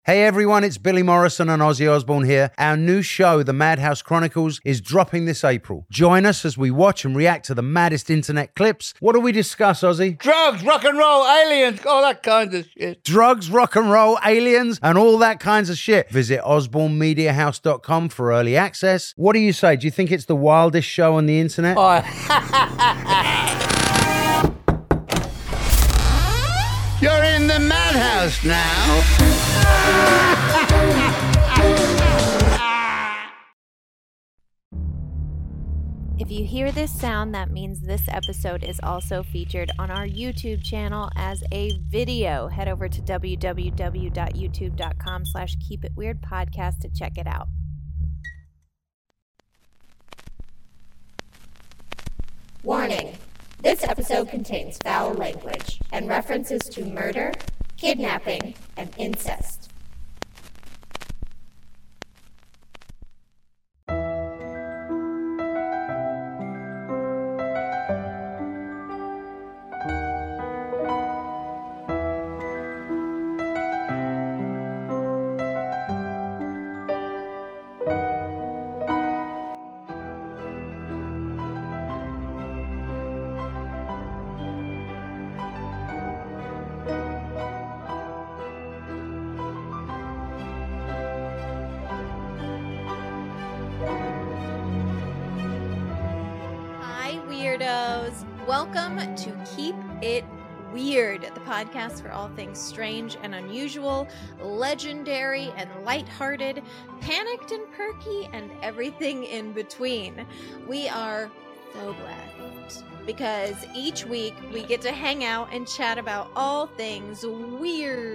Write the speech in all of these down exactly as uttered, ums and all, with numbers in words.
Hey everyone, it's Billy Morrison and Ozzy Osbourne here. Our new show, The Madhouse Chronicles, is dropping this April. Join us as we watch and react to the maddest internet clips. What do we discuss, Ozzy? Drugs, rock and roll, aliens, all that kind of shit. Drugs, rock and roll, aliens, and all that kinds of shit. Visit osborne media house dot com for early access. What do you say? Do you think it's the wildest show on the internet? Oh. You're in the madhouse now. If you hear this sound, that means this episode is also featured on our YouTube channel as a video. Head over to w w w dot youtube dot com slash keep it weird podcast to check it out. Warning. This episode contains foul language and references to murder, kidnapping, and incest. Welcome to Keep It Weird, the podcast for all things strange and unusual, legendary and lighthearted, panicked and perky, and everything in between. We are so blessed because each week we get to hang out and chat about all things weird.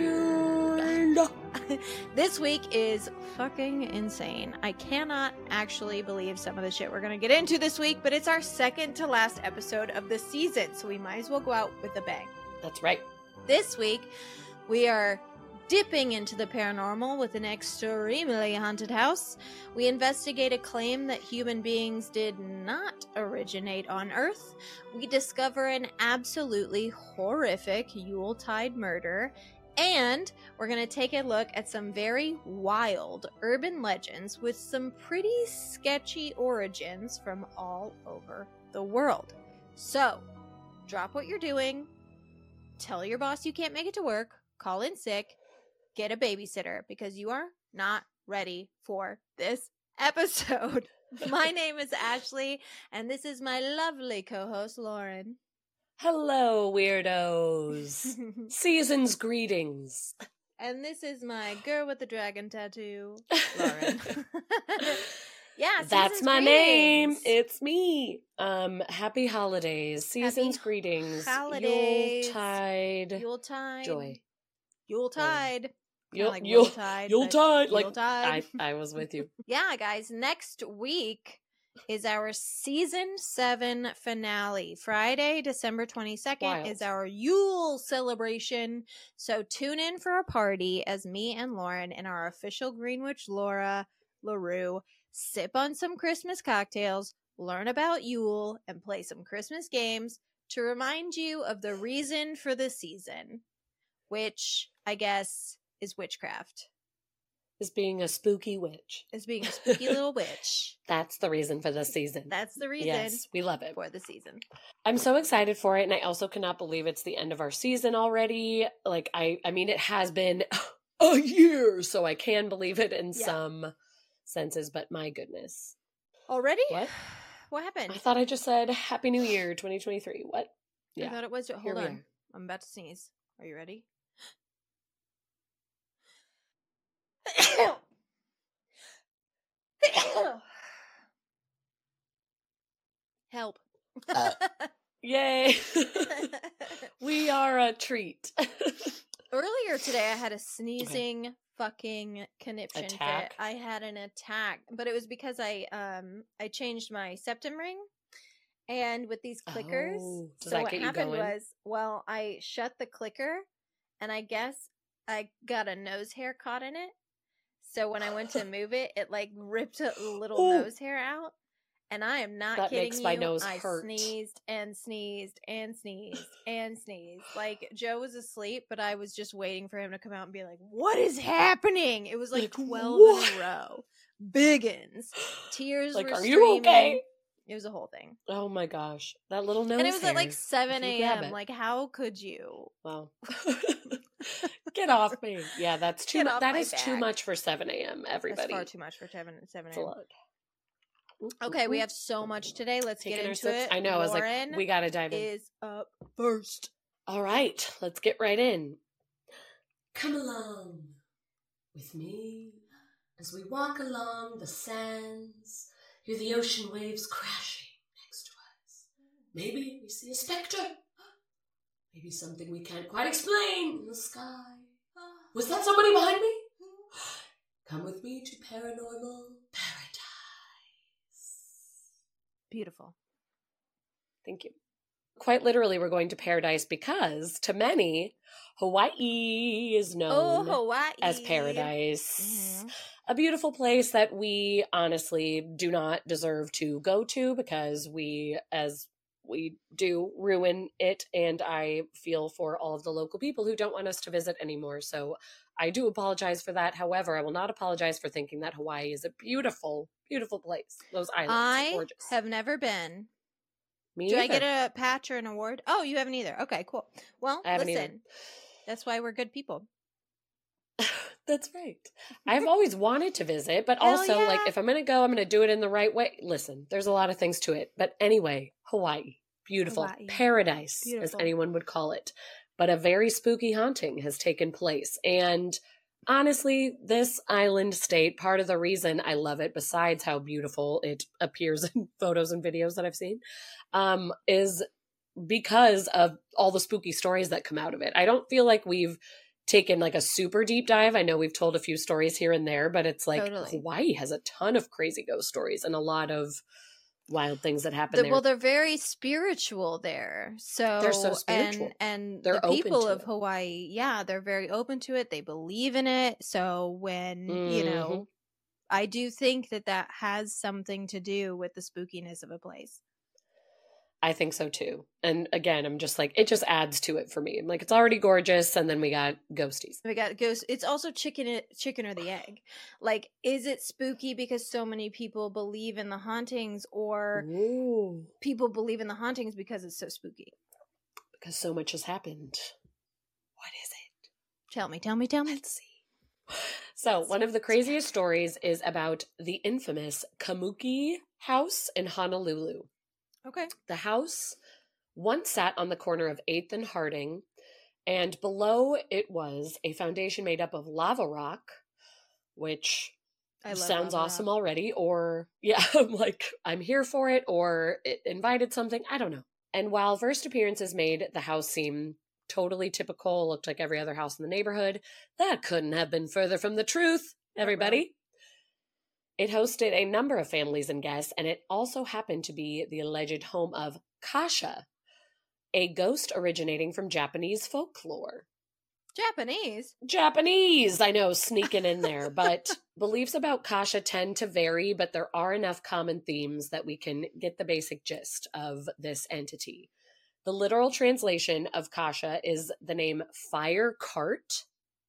Weird. This week is fucking insane. I cannot actually believe some of the shit we're going to get into this week, but it's our second to last episode of the season, so we might as well go out with a bang. That's right. This week, we are dipping into the paranormal with an extremely haunted house. We investigate a claim that human beings did not originate on Earth. We discover an absolutely horrific Yuletide murder. And we're going to take a look at some very wild urban legends with some pretty sketchy origins from all over the world. So, drop what you're doing, tell your boss you can't make it to work, call in sick, get a babysitter, because you are not ready for this episode. My name is Ashley, and this is my lovely co-host, Lauren. Hello, weirdos. Season's greetings. And this is my girl with the dragon tattoo, Lauren. Yeah, that's my greetings. name. It's me. Um, happy holidays. Season's happy greetings. Holidays. Yuletide. Yuletide. Joy. Yuletide. Yule, like Yule, Yuletide. Yuletide. Like, Yuletide. I, I was with you. Yeah, guys. Next week is our season seven finale. Friday, December twenty-second Wild. is our Yule celebration. So tune in for a party as me and Lauren and our official Green Witch Laura LaRue sip on some Christmas cocktails, learn about Yule, and play some Christmas games to remind you of the reason for the season, which I guess is witchcraft. Is being a spooky witch. Is being a spooky little witch. That's the reason for the season. That's the reason. Yes, we love it. For the season. I'm so excited for it, and I also cannot believe it's the end of our season already. Like, I, I mean, it has been a year, so I can believe it in yeah. some senses, but my goodness. Already? What? What happened? I thought I just said Happy New Year twenty twenty-three. What? Yeah. I thought it was. Here Hold on. are. I'm about to sneeze. Are you ready? Help. Uh, yay. We are a treat. Earlier today, I had a sneezing okay. fucking conniption attack. fit. I had an attack, but it was because I um I changed my septum ring. And with these clickers, oh, does so that what get you happened going? was, well, I shut the clicker, and I guess I got a nose hair caught in it. So when I went to move it, it like ripped a little oh. nose hair out. And I am not That kidding makes you. my nose I hurt. sneezed and sneezed and sneezed and sneezed. Like, Joe was asleep, but I was just waiting for him to come out and be like, what is happening? It was like, Like, twelve what? in a row. Biggins. Tears Like, were are streaming. you okay? It was a whole thing. Oh my gosh. That little nose And it was at hair. like seven If you grab a.m. it. Like, how could you? Wow. Get off me. Yeah, that's too Get much. off That my is too back. much for seven a.m., everybody. That's far too much for seven It's a a.m. lot. Okay, we have so much today. Let's Taking get our into sips. it. I know. I was Lauren like, we got to dive in. is up first. All right, let's get right in. Come along with me as we walk along the sands, hear the ocean waves crashing next to us. Maybe we see a specter. Maybe something we can't quite explain in the sky. Was that somebody behind me? Come with me to paranormal paradise. Beautiful. Thank you. Quite literally, we're going to paradise because, to many, Hawaii is Oh, known Hawaii. as paradise. Mhm. A beautiful place that we honestly do not deserve to go to because we, as we do, ruin it. And I feel for all of the local people who don't want us to visit anymore. So I do apologize for that. However, I will not apologize for thinking that Hawaii is a beautiful, beautiful place. Those islands I are gorgeous. have never been. Me Do I neither. get a patch or an award? Oh, you haven't either. Okay, cool. Well, I haven't listen. either. That's why we're good people. That's right. I've always wanted to visit, but Hell also, yeah. like, if I'm going to go, I'm going to do it in the right way. Listen, there's a lot of things to it. But anyway, Hawaii. Beautiful. Hawaii. Paradise, as Beautiful. anyone would call it. But a very spooky haunting has taken place. And honestly, this island state, part of the reason I love it, besides how beautiful it appears in photos and videos that I've seen, um, is because of all the spooky stories that come out of it. I don't feel like we've taken like a super deep dive. I know we've told a few stories here and there, but it's like Totally. Hawaii has a ton of crazy ghost stories and a lot of wild things that happen The- there. well, they're very spiritual there. So They're so spiritual. and and They're the open people to of it. Hawaii, yeah, they're very open to it. They believe in it. So when you know, Mhm. I do think that that has something to do with the spookiness of a place. I think so too. And again, I'm just like, it just adds to it for me. I'm like, it's already gorgeous. And then we got ghosties. We got ghosts. It's also chicken, chicken or the egg. Like, is it spooky because so many people believe in the hauntings, or Ooh, people believe in the hauntings because it's so spooky? because so much has happened. What is it? Tell me, tell me, tell me. Let's see. So, one of the craziest stories is about the infamous Kamuki House in Honolulu. Okay. The house once sat on the corner of eighth and Harding, and below it was a foundation made up of lava rock, which I love sounds lava awesome rock. already. Or, yeah, I'm like, I'm here for it, or it invited something. I don't know. And while first appearances made the house seem totally typical, looked like every other house in the neighborhood, that couldn't have been further from the truth, everybody. It hosted a number of families and guests, and it also happened to be the alleged home of Kasha, a ghost originating from Japanese folklore. Japanese. Japanese, I know, sneaking in there, but beliefs about Kasha tend to vary, but there are enough common themes that we can get the basic gist of this entity. The literal translation of Kasha is the name Fire Cart,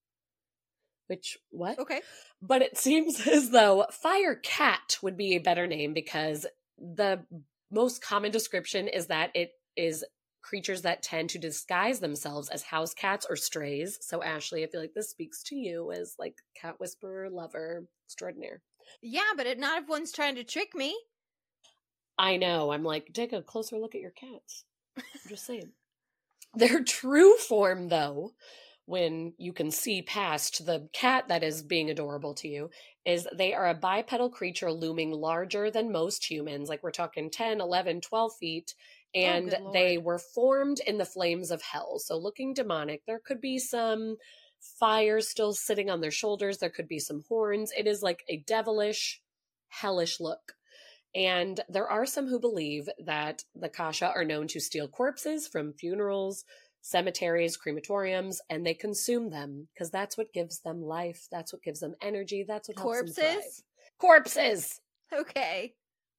which, what? Okay. But it seems as though Fire Cat would be a better name because the most common description is that it is creatures that tend to disguise themselves as house cats or strays. So, Ashley, I feel like this speaks to you as like cat whisperer, lover, extraordinaire. Yeah, but it, not if one's trying to trick me. I know. I'm like, take a closer look at your cats. I'm just saying. Their true form, though, when you can see past the cat that is being adorable to you, is they are a bipedal creature looming larger than most humans. Like we're talking ten, eleven, twelve feet. And good Lord. they were formed in the flames of hell. So looking demonic. There could be some fire still sitting on their shoulders. There could be some horns. It is like a devilish, hellish look. And there are some who believe that the Kasha are known to steal corpses from funerals, cemeteries, crematoriums, and they consume them because that's what gives them life. That's what gives them energy. That's what helps them thrive. Corpses? Corpses. Okay.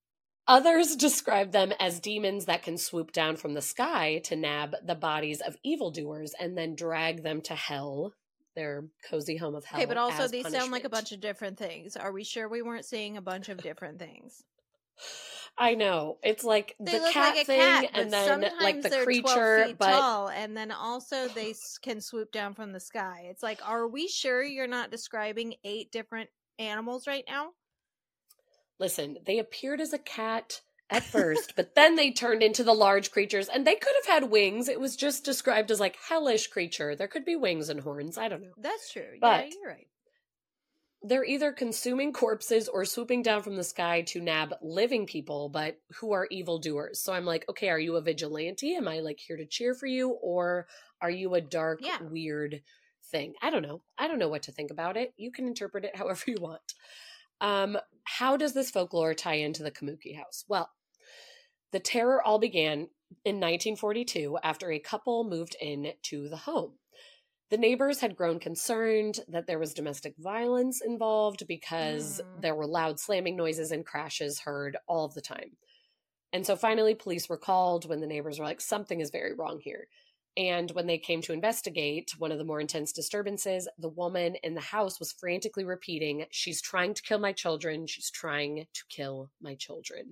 Others describe them as demons that can swoop down from the sky to nab the bodies of evildoers and then drag them to hell, their cozy home of hell. Okay, but also as these punishment. sound like a bunch of different things. Are we sure we weren't seeing a bunch of different things? I know. It's like They the look cat like a thing cat, and but then sometimes like the they're creature, twelve feet but tall, and then also they s- can swoop down from the sky. It's like, are we sure you're not describing eight different animals right now? listen, they appeared as a cat at first, but then they turned into the large creatures, and they could have had wings. It was just described as like hellish creature. There could be wings and horns. I don't know. That's true. But yeah, you're right. They're either consuming corpses or swooping down from the sky to nab living people, but who are evildoers. So I'm like, okay, are you a vigilante? Am I like here to cheer for you? Or are you a dark, Yeah. weird thing? I don't know. I don't know what to think about it. You can interpret it however you want. Um, how does this folklore tie into the Kamuki house? Well, the terror all began in nineteen forty-two after a couple moved in to the home. The neighbors had grown concerned that there was domestic violence involved because Mm. there were loud slamming noises and crashes heard all of the time. And so finally police were called when the neighbors were like, something is very wrong here. And when they came to investigate one of the more intense disturbances, the woman in the house was frantically repeating, she's trying to kill my children. She's trying to kill my children.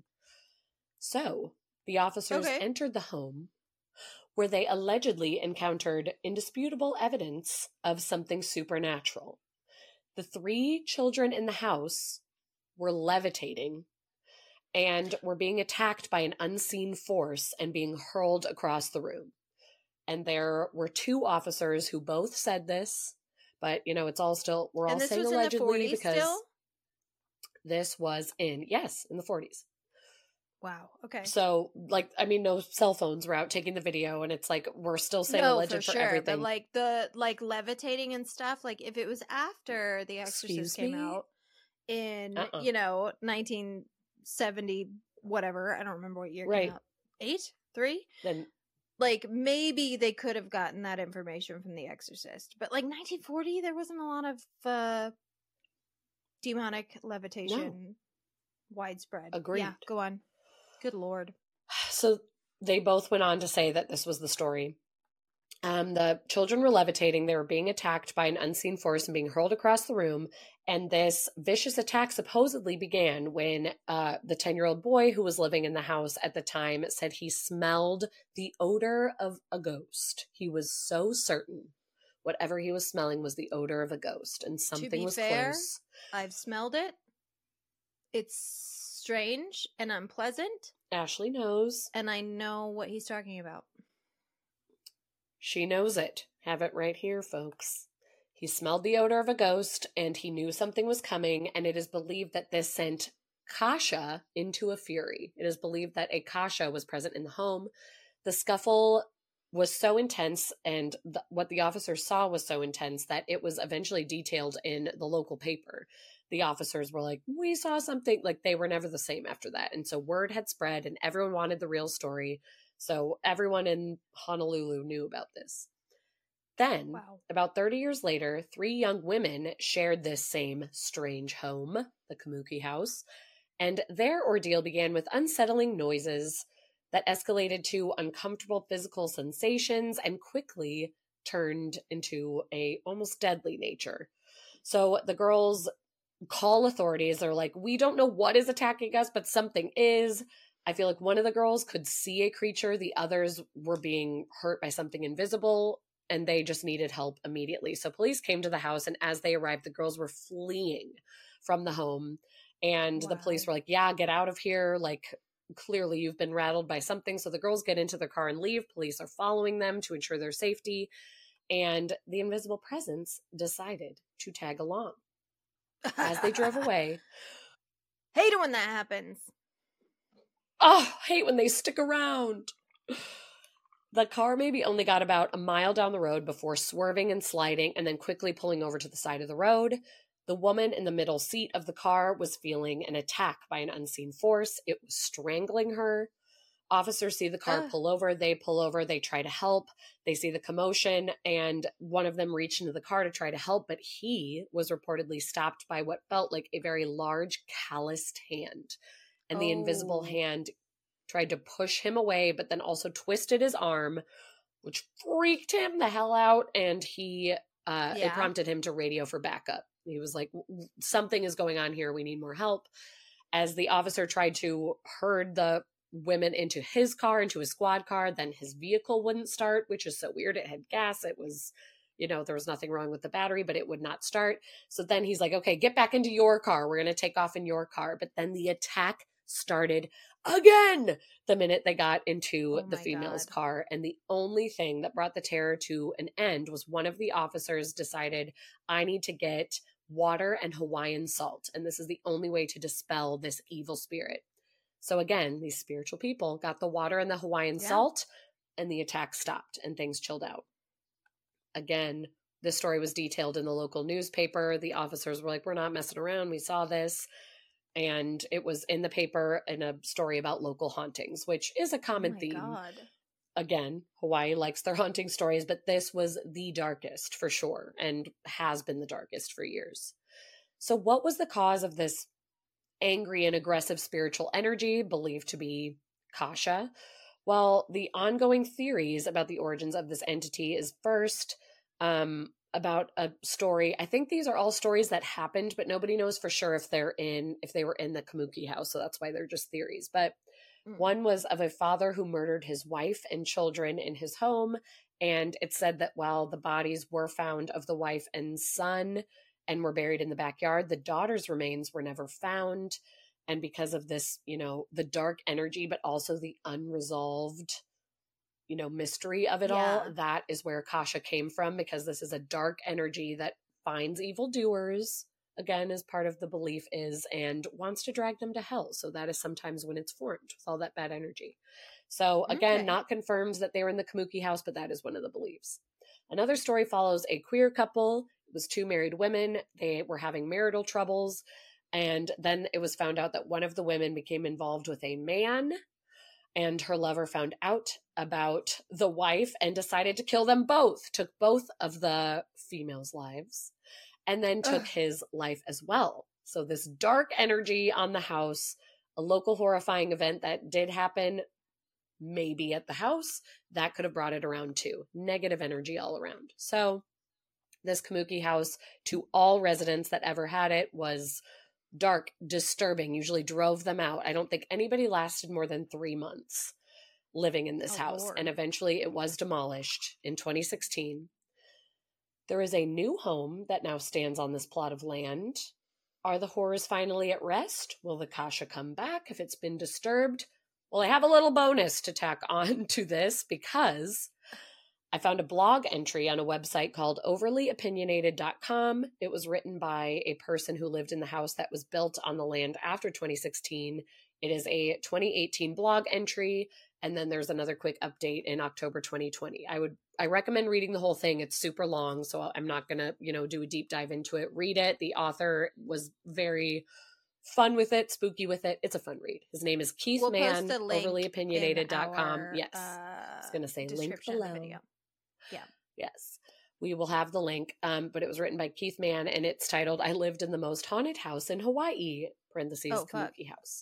So the officers Okay. entered the home, where they allegedly encountered indisputable evidence of something supernatural. The three children in the house were levitating and were being attacked by an unseen force and being hurled across the room. And there were two officers who both said this, but, you know, it's all still, we're all And this saying was in the allegedly forties because still? this was in, yes, in the forties. Wow. Okay. So, like, I mean, no cell phones were out taking the video, and it's like we're still saying no, alleged for for, sure. everything. But like the like levitating and stuff, like if it was after The Excuse Exorcist came me? out in Uh-uh. you know nineteen seventy whatever, I don't remember what year it Right. came out. Eight, three. Then Like maybe they could have gotten that information from The Exorcist, but like nineteen forty, there wasn't a lot of uh demonic levitation widespread. Agreed. Yeah, go on. Good lord. So they both went on to say that this was the story. Um, the children were levitating. They were being attacked by an unseen force and being hurled across the room. And this vicious attack supposedly began when uh, the ten-year-old boy who was living in the house at the time said he smelled the odor of a ghost. He was so certain whatever he was smelling was the odor of a ghost, and something be was fair, close. I've smelled it. It's strange and unpleasant, Ashley knows. and I know what he's talking about. She knows it. Have it right here, folks. He smelled the odor of a ghost, and he knew something was coming, and it is believed that this sent Kasha into a fury. It is believed that a Kasha was present in the home. The scuffle was so intense, and the, what the officers saw was so intense that it was eventually detailed in the local paper. The officers were like, we saw something. Like, they were never the same after that. And so word had spread, and everyone wanted the real story. So everyone in Honolulu knew about this. Then, Wow. about thirty years later, three young women shared this same strange home, the Kamuki house, and their ordeal began with unsettling noises that escalated to uncomfortable physical sensations and quickly turned into a almost deadly nature. So the girls call authorities. They're like, we don't know what is attacking us, but something is. I feel like one of the girls could see a creature. The others were being hurt by something invisible, and they just needed help immediately. So police came to the house, and as they arrived, the girls were fleeing from the home. And the Wow. police were like, yeah, get out of here. Like, clearly you've been rattled by something. So the girls get into their car and leave. Police are following them to ensure their safety. And the invisible presence decided to tag along. As they drove away, Hate it when that happens. oh, hate when they stick around. The car maybe only got about a mile down the road before swerving and sliding and then quickly pulling over to the side of the road. The woman in the middle seat of the car was feeling an attack by an unseen force. It was strangling her. Officers see the car Ugh. pull over. They pull over. They try to help. They see the commotion, and one of them reached into the car to try to help, but he was reportedly stopped by what felt like a very large, calloused hand. and the invisible Oh. hand tried to push him away, but then also twisted his arm, which freaked him the hell out, and he uh, Yeah. it prompted him to radio for backup. He was like, something is going on here. We need more help. As the officer tried to herd the women into his car, into his squad car, then his vehicle wouldn't start, which is so weird. It had gas. It was, you know, there was nothing wrong with the battery, but it would not start. So then he's like, okay, get back into your car. We're going to take off in your car. But then the attack started again the minute they got into Oh the my female's God. car. And the only thing that brought the terror to an end was one of the officers decided, I need to get water and Hawaiian salt. And this is the only way to dispel this evil spirit. So again, these spiritual people got the water and the Hawaiian Yeah. salt, and the attack stopped and things chilled out. Again, this story was detailed in the local newspaper. The officers were like, we're not messing around. We saw this. And it was in the paper in a story about local hauntings, which is a Oh common my theme. God. Again, Hawaii likes their haunting stories, but this was the darkest for sure and has been the darkest for years. So what was the cause of this angry and aggressive spiritual energy believed to be Kasha? Well, the ongoing theories about the origins of this entity is first um, about a story. I think these are all stories that happened, but nobody knows for sure if they're in, if they were in the Kamuki house. So that's why they're just theories. But Mm. one was of a father who murdered his wife and children in his home. And it said that while the bodies were found of the wife and son and were buried in the backyard, the daughter's remains were never found. And because of this, you know, the dark energy, but also the unresolved, you know, mystery of it Yeah. all, that is where Kasha came from, because this is a dark energy that finds evildoers, again, as part of the belief is, and wants to drag them to hell. So that is sometimes when it's formed with all that bad energy. So again, Okay. not confirmed that they were in the Kamuki house, but that is one of the beliefs. Another story follows a queer couple. It was two married women. They were having marital troubles. And then it was found out that one of the women became involved with a man, and her lover found out about the wife and decided to kill them both, took both of the females' lives, and then took Ugh. his life as well. So this dark energy on the house, a local horrifying event that did happen, maybe at the house, that could have brought it around too. Negative energy all around. So this Kamuki house, to all residents that ever had it, was dark, disturbing, usually drove them out. I don't think anybody lasted more than three months living in this Oh, house. Lord. And eventually it was demolished in twenty sixteen. There is a new home that now stands on this plot of land. Are the horrors finally at rest? Will the Kasha come back if it's been disturbed? Well, I have a little bonus to tack on to this, because I found a blog entry on a website called overly opinionated dot com. It was written by a person who lived in the house that was built on the land after twenty sixteen. It is a twenty eighteen blog entry, and then there's another quick update in October twenty twenty. I would I recommend reading the whole thing. It's super long, so I'm not going to, you know, do a deep dive into it. Read it. The author was very fun with it, spooky with it. It's a fun read. His name is Keith We'll Mann, post the link overly opinionated dot com. in our, Yes. uh, I was going to say link description of the below. video. Yeah. Yes. We will have the link, um, but it was written by Keith Mann, and it's titled, I Lived in the Most Haunted House in Hawaii, parentheses, Oh, fuck. Kamuki House.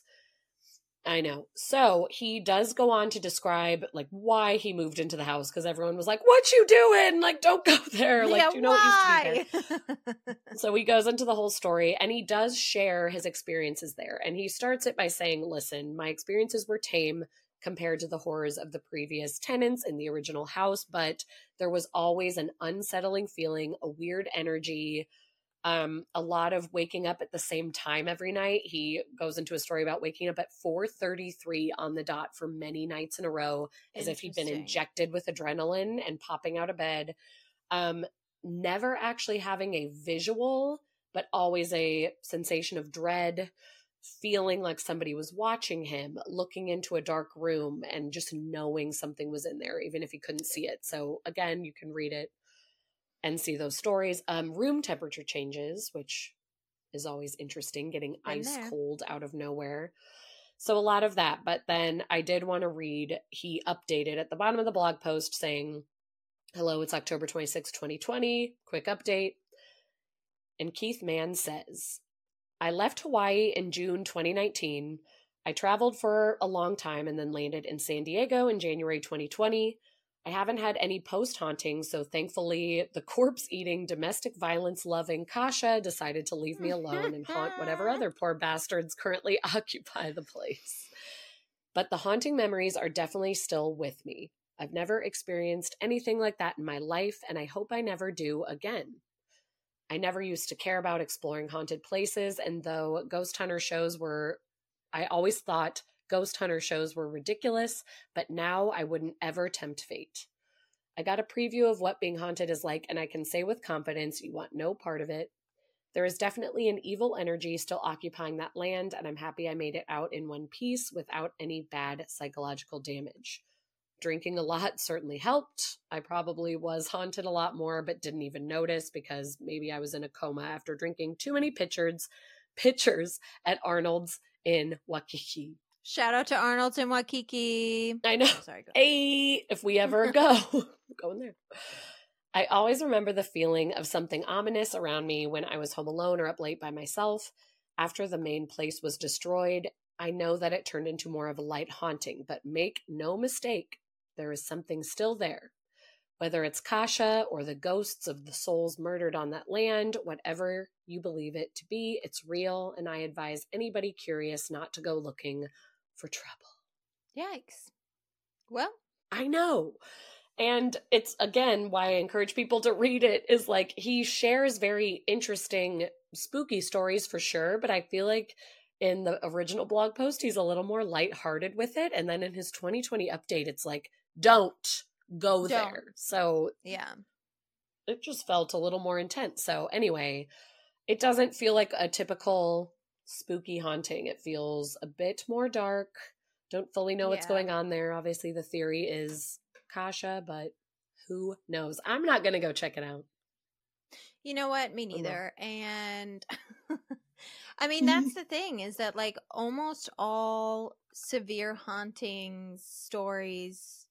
I know. So he does go on to describe like why he moved into the house, because everyone was like, what you doing? Like, don't go there. Like, yeah, do you know what used to be why? there? So he goes into the whole story, and he does share his experiences there. And he starts it by saying, listen, my experiences were tame compared to the horrors of the previous tenants in the original house, but there was always an unsettling feeling, a weird energy, um, a lot of waking up at the same time every night. He goes into a story about waking up at four thirty-three on the dot for many nights in a row, as if he'd been Interesting. injected with adrenaline and popping out of bed. Um, never actually having a visual, but always a sensation of dread, feeling like somebody was watching him, looking into a dark room, and just knowing something was in there, even if he couldn't see it. So again, you can read it and see those stories. Um, room temperature changes, which is always interesting, getting Been ice there. cold out of nowhere. So a lot of that. But then I did want to read, he updated at the bottom of the blog post saying, hello, it's October twenty-sixth, twenty twenty. Quick update. And Keith Mann says, I left Hawaii in June twenty nineteen. I traveled for a long time and then landed in San Diego in January twenty twenty. I haven't had any post-hauntings, so thankfully the corpse-eating, domestic violence-loving Kasha decided to leave me alone and haunt whatever other poor bastards currently occupy the place. But the haunting memories are definitely still with me. I've never experienced anything like that in my life, and I hope I never do again. I never used to care about exploring haunted places, and though ghost hunter shows were, I always thought ghost hunter shows were ridiculous, but now I wouldn't ever tempt fate. I got a preview of what being haunted is like, and I can say with confidence you want no part of it. There is definitely an evil energy still occupying that land, and I'm happy I made it out in one piece without any bad psychological damage. Drinking a lot certainly helped. I probably was haunted a lot more, but didn't even notice because maybe I was in a coma after drinking too many pitchers, pitchers at Arnold's in Waikiki. Shout out to Arnold's in Waikiki. I know. Oh, sorry, go. Hey, if we ever go, go in there. I always remember the feeling of something ominous around me when I was home alone or up late by myself. After the main place was destroyed, I know that it turned into more of a light haunting, but make no mistake, there is something still there. Whether it's Kasha or the ghosts of the souls murdered on that land, whatever you believe it to be, it's real, and I advise anybody curious not to go looking for trouble. Yikes. Well, I know. And it's, again, why I encourage people to read it, is like, he shares very interesting, spooky stories for sure, but I feel like in the original blog post, he's a little more lighthearted with it. And then in his twenty twenty update, it's like, don't go Don't. there. So yeah. it just felt a little more intense. So anyway, it doesn't feel like a typical spooky haunting. It feels a bit more dark. Don't fully know what's Yeah. going on there. Obviously, the theory is Kasha, but who knows? I'm not going to go check it out. You know what? Me Oh, no. neither. And I mean, that's the thing, is that like almost all severe hauntings stories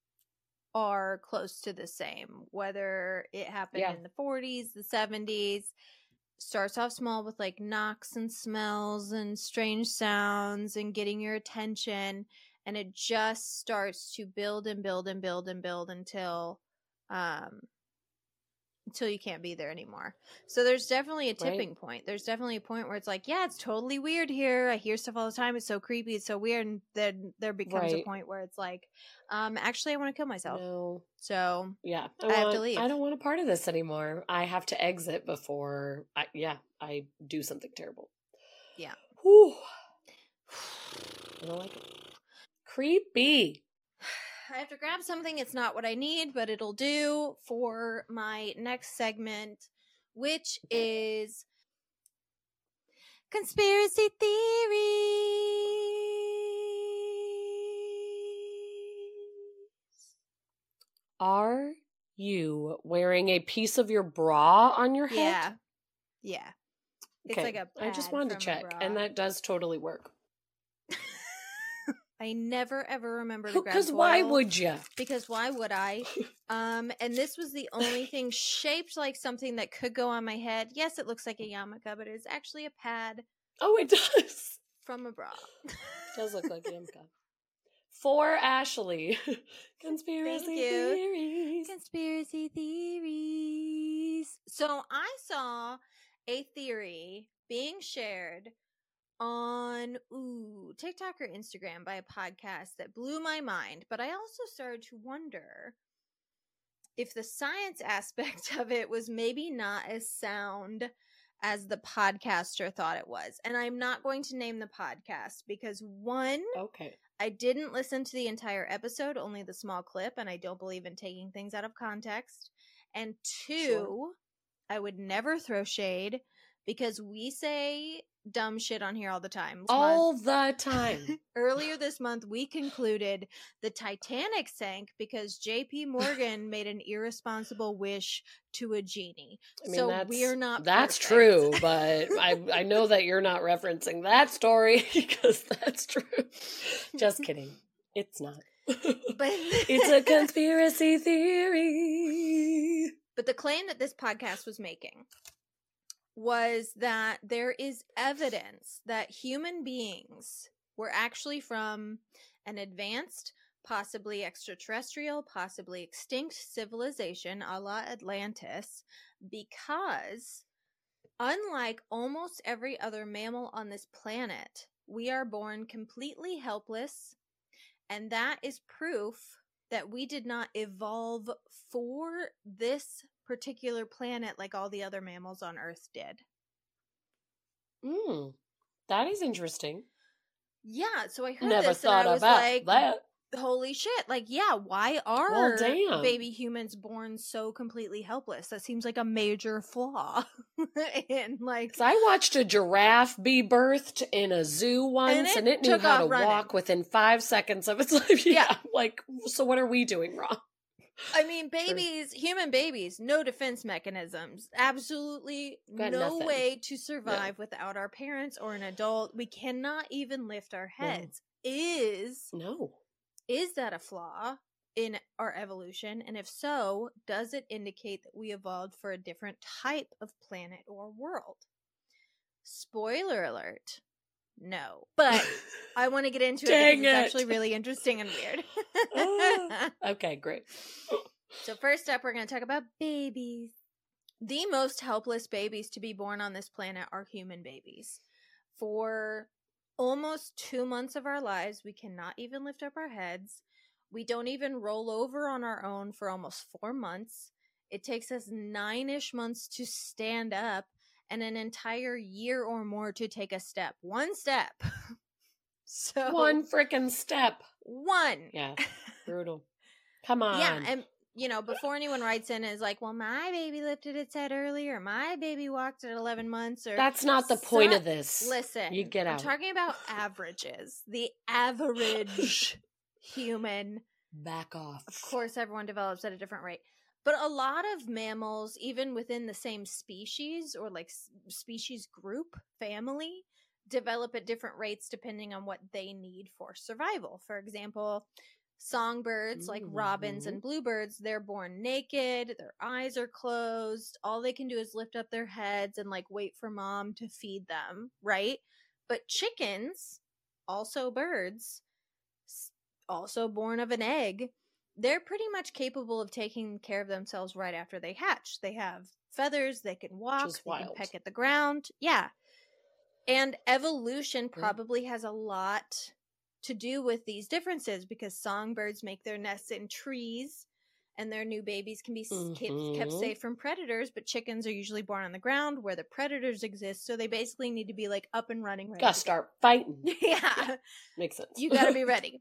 are close to the same, whether it happened Yeah. in the forties, the seventies. Starts off small with like knocks and smells and strange sounds and getting your attention, and it just starts to build and build and build and build until um until you can't be there anymore. So there's definitely a tipping Right. point. There's definitely a point where it's like, yeah, it's totally weird here. I hear stuff all the time. It's so creepy. It's so weird. And then there becomes a Right. point where it's like, um, actually, I want to kill myself. No. So Yeah. I have to want- leave. I don't want a part of this anymore. I have to exit before I, yeah, I do something terrible. Yeah. Whew. I don't like it. Creepy. I have to grab something. It's not what I need, but it'll do for my next segment, which is conspiracy theories. Are you wearing a piece of your bra on your head? Yeah. Yeah. It's Okay. like a I just pad wanted to from a check, bra. and that does totally work. I never ever remember to grab Because why foil, would you? because why would I? Um, and this was the only thing shaped like something that could go on my head. Yes, it looks like a yarmulke, but it's actually a pad Oh, it does. from a bra. Does look like Yamka. For Ashley. Conspiracy Thank you. theories. Conspiracy theories. So I saw a theory being shared on ooh TikTok or Instagram by a podcast that blew my mind, but I also started to wonder if the science aspect of it was maybe not as sound as the podcaster thought it was. And I'm not going to name the podcast because one, Okay. I didn't listen to the entire episode, only the small clip, and I don't believe in taking things out of context. And two, Sure. I would never throw shade because we say dumb shit on here all the time. This All month- the time. Earlier this month, we concluded the Titanic sank because J P Morgan made an irresponsible wish to a genie. I mean, so that's, we're not That's perfect. true, but I, I know that you're not referencing that story because that's true. Just kidding. It's not. But It's a conspiracy theory. But the claim that this podcast was making was that there is evidence that human beings were actually from an advanced, possibly extraterrestrial, possibly extinct civilization a la Atlantis, because unlike almost every other mammal on this planet, we are born completely helpless, and that is proof that we did not evolve for this particular planet like all the other mammals on Earth did. Mm, that is interesting. Yeah, so I heard Never this thought and I was about like, that. holy shit, like, yeah, why are Well, damn. baby humans born so completely helpless? That seems like a major flaw. And like, 'Cause I watched a giraffe be birthed in a zoo once, it and it, knew took how to off running. walk within five seconds of its life. Yeah, Yeah. like, so what are we doing wrong? I mean, babies, human babies, no defense mechanisms. Absolutely Got no nothing. way to survive without our parents or an adult. We cannot even lift our No. heads. Is No. is that a flaw in our evolution? And if so, does it indicate that we evolved for a different type of planet or world? Spoiler alert. No. But I want to get into it Dang because it's it. actually really interesting and weird. Ah. Okay, great. So first up, we're going to talk about babies. The most helpless babies to be born on this planet are human babies. For almost two months of our lives, we cannot even lift up our heads. We don't even roll over on our own for almost four months. It takes us nine-ish months to stand up and an entire year or more to take a step. One step. So One frickin' step. One. Yeah, brutal. Come on. Yeah, and you know, before anyone writes in and is like, well, my baby lifted its head earlier, my baby walked at eleven months, or That's not the point So- of this. Listen, You get I'm out. talking about averages. The average human, Back off. of course, everyone develops at a different rate. But a lot of mammals, even within the same species or like s- species group, family, develop at different rates depending on what they need for survival. For example, songbirds like robins Mhm. and bluebirds, they're born naked, their eyes are closed, all they can do is lift up their heads and like wait for mom to feed them, right? But chickens, also birds, s- also born of an egg, they're pretty much capable of taking care of themselves right after they hatch. They have feathers, they can walk, is they can wild. peck at the ground. Yeah. And evolution probably has a lot to do with these differences because songbirds make their nests in trees and their new babies can be s- kept, kept Mhm. safe from predators, but chickens are usually born on the ground where the predators exist, so they basically need to be like up and running ready Gotta to start fighting. go. Yeah. Makes sense. You gotta be ready.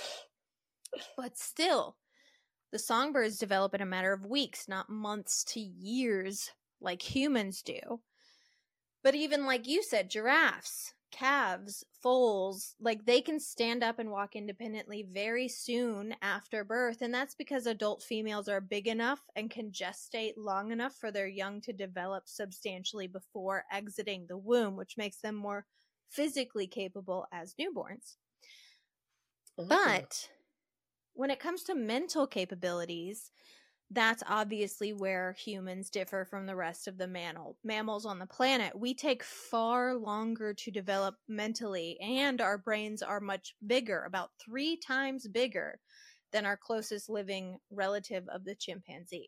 But still, the songbirds develop in a matter of weeks, not months to years like humans do. But even like you said, giraffes, calves, foals, like they can stand up and walk independently very soon after birth. And that's because adult females are big enough and can gestate long enough for their young to develop substantially before exiting the womb, which makes them more physically capable as newborns. Uh-huh. But when it comes to mental capabilities, that's obviously where humans differ from the rest of the mammal mammals on the planet. We take far longer to develop mentally, and our brains are much bigger, about three times bigger than our closest living relative of the chimpanzee.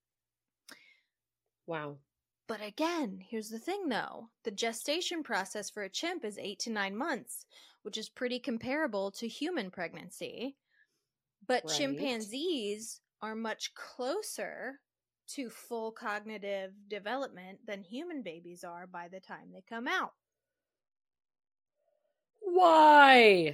Wow. But again, here's the thing though. The gestation process for a chimp is eight to nine months, which is pretty comparable to human pregnancy. But Right. chimpanzees are much closer to full cognitive development than human babies are by the time they come out. Why?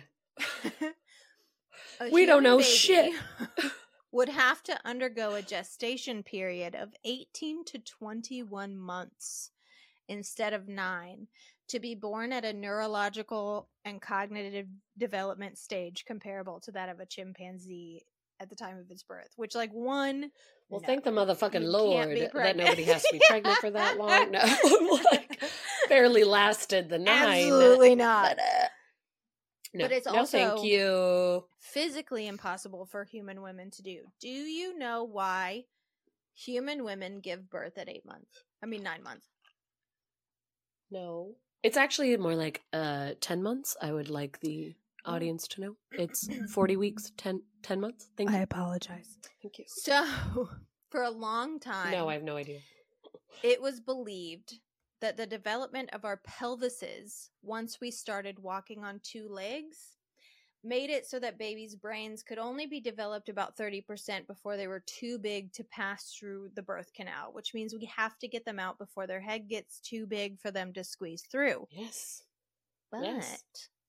A We don't human know baby shit. would have to undergo a gestation period of eighteen to twenty-one months instead of nine to be born at a neurological and cognitive development stage comparable to that of a chimpanzee at the time of its birth, which like one Well, no, thank the motherfucking you Lord can't be that pregnant. nobody has to be pregnant for that long. No, like barely lasted the nine. Absolutely not. But, uh, no, But it's no, also- thank you. Physically impossible for human women to do. Do you know why human women give birth at eight months? I mean nine months. No, It's actually more like uh, ten months. I would like the audience to know. It's forty weeks, ten, ten months. Thank you. I apologize. Thank you. So, for a long time, No, I have no idea. it was believed that the development of our pelvises, once we started walking on two legs, made it so that babies' brains could only be developed about thirty percent before they were too big to pass through the birth canal, which means we have to get them out before their head gets too big for them to squeeze through. Yes. But Yes.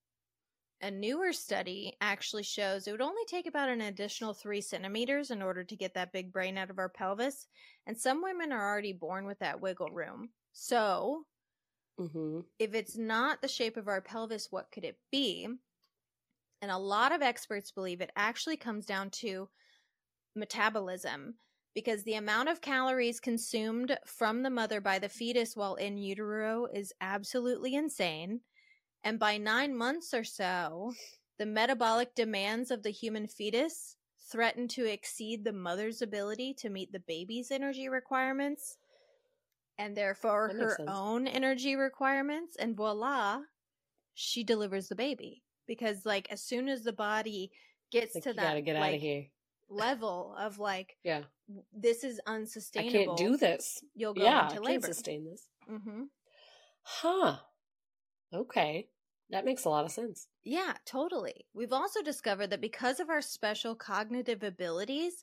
a newer study actually shows it would only take about an additional three centimeters in order to get that big brain out of our pelvis. And some women are already born with that wiggle room. So, Mm-hmm. if it's not the shape of our pelvis, what could it be? And a lot of experts believe it actually comes down to metabolism, because the amount of calories consumed from the mother by the fetus while in utero is absolutely insane. And by nine months or so, the metabolic demands of the human fetus threaten to exceed the mother's ability to meet the baby's energy requirements, and therefore That makes her sense. own energy requirements. And voila, she delivers the baby. Because, like, as soon as the body gets Like, to you that gotta get out like, of here. level of, like, Yeah. w- this is I unsustainable, can't do this. you'll go Yeah, into I can't labor. sustain this. Mm-hmm. Huh. Okay. That makes a lot of sense. Yeah, totally. We've also discovered that because of our special cognitive abilities,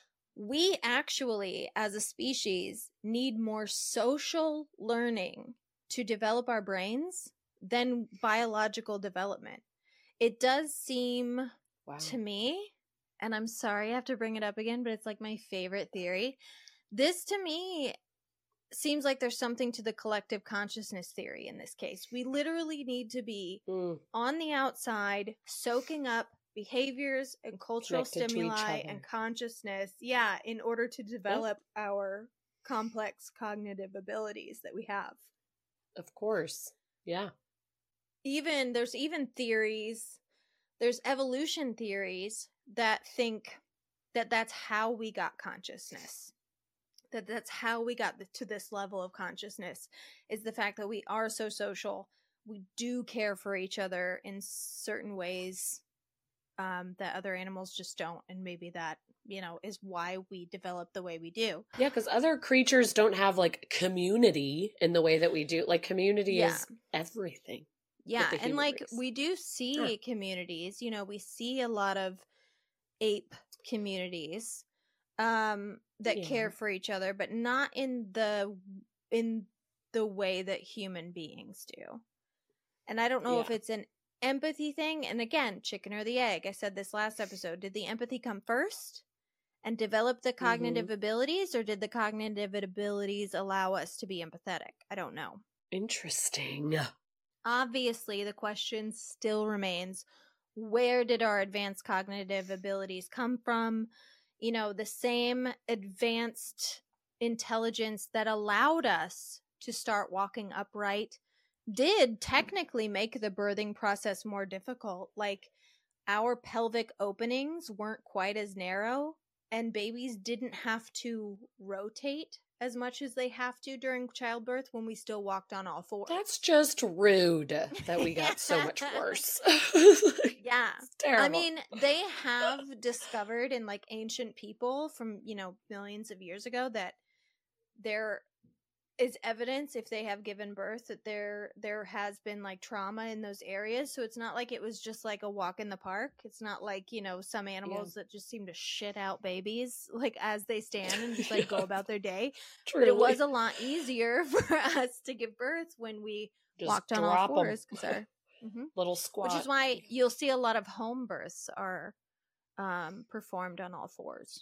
we actually, as a species, need more social learning to develop our brains than biological development. It does seem Wow. to me, and I'm sorry I have to bring it up again, but it's like my favorite theory. This to me seems like there's something to the collective consciousness theory in this case. We literally need to be Mm. on the outside, soaking up behaviors and cultural Connected to each stimuli other. and consciousness, yeah, in order to develop our complex cognitive abilities that we have. Of course. Yeah. Even there's even theories, there's evolution theories that think that that's how we got consciousness. That that's how we got to this level of consciousness, is the fact that we are so social. We do care for each other in certain ways um, that other animals just don't. And maybe that, you know, is why we develop the way we do. Yeah, because other creatures don't have like community in the way that we do. Like community Yeah. is everything. Yeah. the And human like race. we do see Huh. communities, you know, we see a lot of ape communities um, that Yeah. care for each other, but not in the in the way that human beings do. And I don't know if Yeah. it's an empathy thing. And again, chicken or the egg. I said this last episode. Did the empathy come first and develop the cognitive Mm-hmm. abilities, or did the cognitive abilities allow us to be empathetic? I don't know. Interesting. Obviously, the question still remains, where did our advanced cognitive abilities come from? You know, the same advanced intelligence that allowed us to start walking upright did technically make the birthing process more difficult. Like, our pelvic openings weren't quite as narrow, and babies didn't have to rotate as much as they have to during childbirth when we still walked on all fours. That's just rude that we got so much worse. Yeah. It's terrible. I mean, they have discovered in like ancient people from, you know, millions of years ago that there is evidence, if they have given birth, that there there has been like trauma in those areas. So it's not like it was just like a walk in the park. It's not like, you know, some animals that just seem to shit out babies like as they stand and just like go Yeah. about their day. Truly. But it was a lot easier for us to give birth when we Just walked on all drop 'em. fours. 'Cause our, Mhm. Little squat. Which is why you'll see a lot of home births are um, performed on all fours,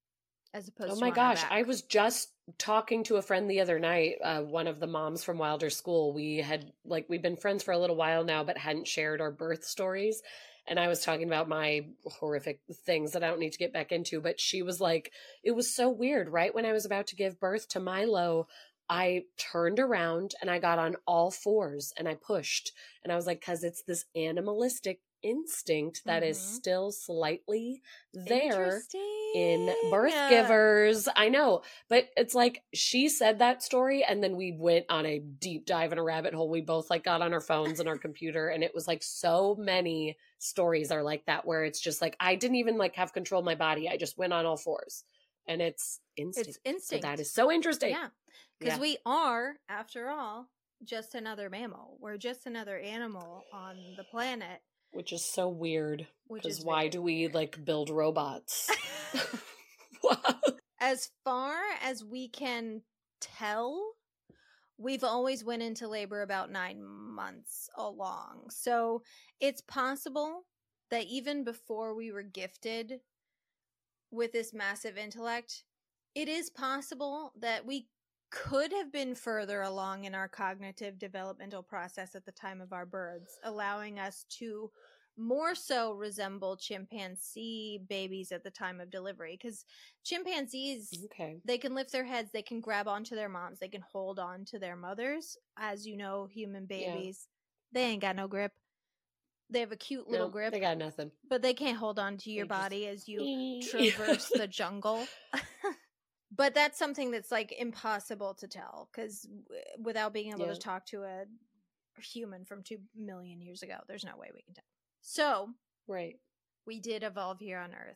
as opposed Oh to my on our gosh, back. I was just talking to a friend the other night, uh, one of the moms from Wilder School. We had, like, we've been friends for a little while now, but hadn't shared our birth stories. And I was talking about my horrific things that I don't need to get back into, but she was like, it was so weird. Right when I was about to give birth to Milo, I turned around and I got on all fours and I pushed. And I was like, because it's this animalistic instinct that is Mhm. still slightly there. Interesting. in Birth Givers. I know, but it's like she said that story and then we went on a deep dive in a rabbit hole. We both like got on our phones and our computer, and it was like so many stories are like that where it's just like I didn't even like have control of my body. I just went on all fours. And it's instinct. It's instinct. So that is so interesting. Yeah. Because yeah. we are, after all, just another mammal. We're just another animal on the planet. Which is so weird. Because why do we like build robots? As far as we can tell, we've always went into labor about nine months along. So it's possible that even before we were gifted with this massive intellect, it is possible that we could have been further along in our cognitive developmental process at the time of our births, allowing us to more so resemble chimpanzee babies at the time of delivery. Because chimpanzees, okay. they can lift their heads, they can grab onto their moms, they can hold on to their mothers. As you know, human babies, yeah. they ain't got no grip. They have a cute little no, grip. They got nothing. But they can't hold on to your they body just... as you traverse the jungle. But that's something that's like impossible to tell, because w- without being able yeah. to talk to a human from two million years ago, there's no way we can tell. So, right, we did evolve here on Earth.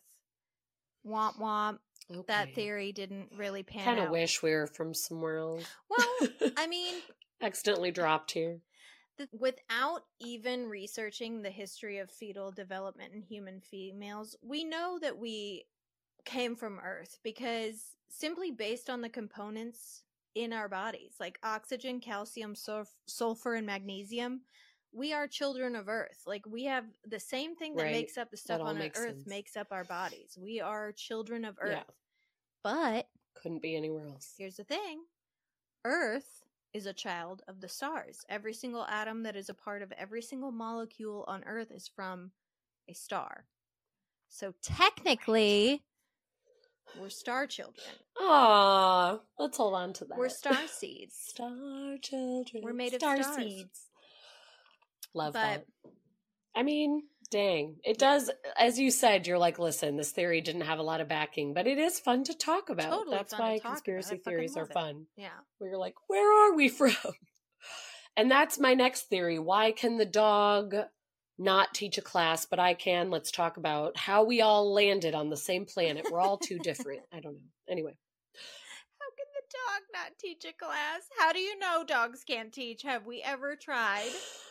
Womp womp. Okay. That theory didn't really pan out. Kind of wish we were from somewhere else. Well, I mean, accidentally dropped here. The, without even researching the history of fetal development in human females, we know that we came from Earth because simply based on the components in our bodies, like oxygen, calcium, sulf- sulfur, and magnesium, we are children of Earth. Like, we have the same thing that right. makes up the stuff on Earth sense. makes up our bodies. We are children of Earth. Yeah. But couldn't be anywhere else. Here's the thing. Earth is a child of the stars. Every single atom that is a part of every single molecule on Earth is from a star. So technically, we're star children. Aww, let's hold on to that. We're star seeds. Star children. We're made star of stars. Seeds. Love but, that. I mean, dang. It does, as you said, you're like, listen, this theory didn't have a lot of backing, but it is fun to talk about. Totally That's fun why to talk conspiracy about. theories are fun. It. Yeah. Where you're like, where are we from? And that's my next theory. Why can the dog not teach a class, but I can? Let's talk about how we all landed on the same planet. We're all too different. I don't know. Anyway. How can the dog not teach a class? How do you know dogs can't teach? Have we ever tried?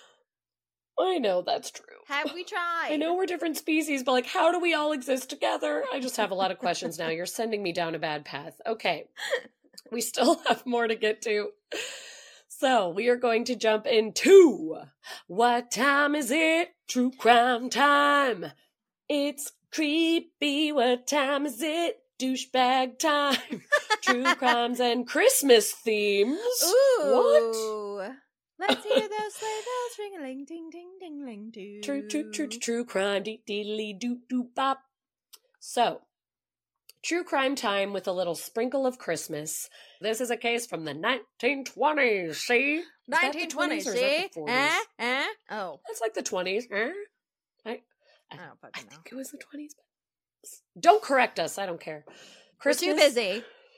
I know that's true. Have we tried? I know we're different species, but like, how do we all exist together? I just have a lot of questions now. You're sending me down a bad path. Okay. We still have more to get to. So we are going to jump into what time is it? True crime time. It's creepy. What time is it? Douchebag time. True crimes and Christmas themes. Ooh. What? Let's hear those sleigh bells ring-a-ling, ding, ding, ding, ling, doo. True, true, true, true crime, dee, dee, doo, doo, bop. So, true crime time with a little sprinkle of Christmas. This is a case from the nineteen twenties, see? nineteen twenties, see? Eh? Eh? Oh. That's like the twenties. Eh? I, I, I don't fucking I know. think it was the twenties. Don't correct us. I don't care. Christmas. We're too busy.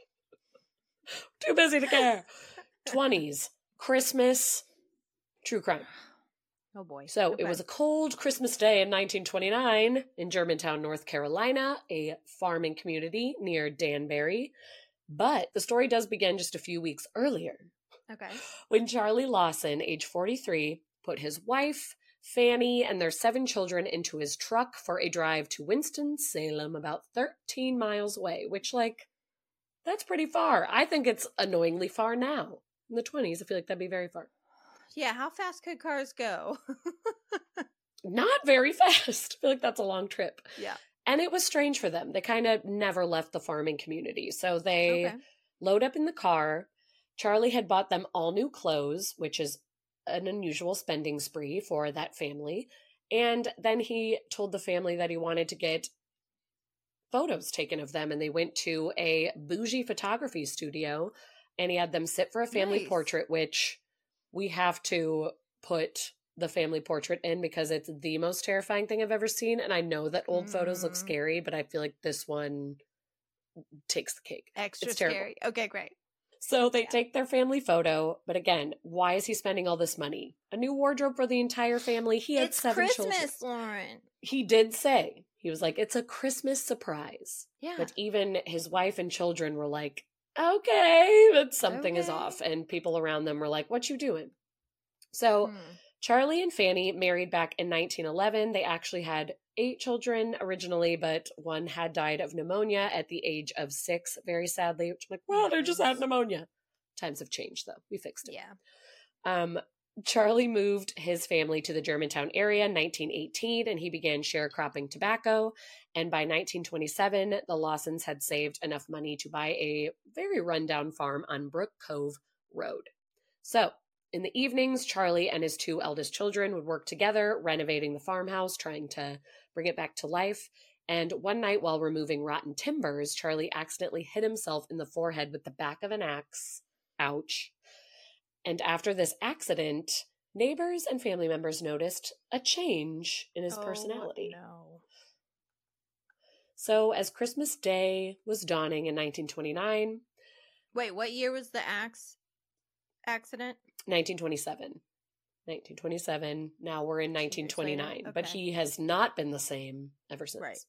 Too busy to care. twenties. Christmas. True crime. Oh boy. So okay. It was a cold Christmas day in nineteen twenty-nine in Germantown, North Carolina, a farming community near Danbury. But the story does begin just a few weeks earlier. Okay. When Charlie Lawson, age forty-three, put his wife, Fanny, and their seven children into his truck for a drive to Winston-Salem, about thirteen miles away, which, like, that's pretty far. I think it's annoyingly far now. In the twenties, I feel like that'd be very far. Yeah, how fast could cars go? Not very fast. I feel like that's a long trip. Yeah. And it was strange for them. They kind of never left the farming community. So they okay. load up in the car. Charlie had bought them all new clothes, which is an unusual spending spree for that family. And then he told the family that he wanted to get photos taken of them. And they went to a bougie photography studio. And he had them sit for a family nice. portrait, which we have to put the family portrait in because it's the most terrifying thing I've ever seen. And I know that old mm. photos look scary, but I feel like this one takes the cake. Extra It's terrible. scary. Okay, great. So they Yeah. take their family photo, but again, why is he spending all this money? A new wardrobe for the entire family. He had It's seven Christmas, children. Lauren. He did say, he was like, it's a Christmas surprise. Yeah. But even his wife and children were like, okay, but something is Okay. off. And people around them were like, what you doing? So Hmm. Charlie and Fanny married back in nineteen eleven. They actually had eight children originally, but one had died of pneumonia at the age of six, very sadly. Which I'm like, well, they just had pneumonia. Times have changed, though. We fixed it. Yeah. Um, Charlie moved his family to the Germantown area in nineteen eighteen, and he began sharecropping tobacco. And by nineteen twenty-seven, the Lawsons had saved enough money to buy a very rundown farm on Brook Cove Road. So, in the evenings, Charlie and his two eldest children would work together, renovating the farmhouse, trying to bring it back to life. And one night, while removing rotten timbers, Charlie accidentally hit himself in the forehead with the back of an axe. Ouch. And after this accident, neighbors and family members noticed a change in his Oh, personality. No. So, as Christmas Day was dawning in nineteen twenty-nine, Wait, what year was the axe accident? nineteen twenty-seven. nineteen twenty-seven. Now we're in nineteen twenty-nine. later? But Okay. he has not been the same ever since. Right.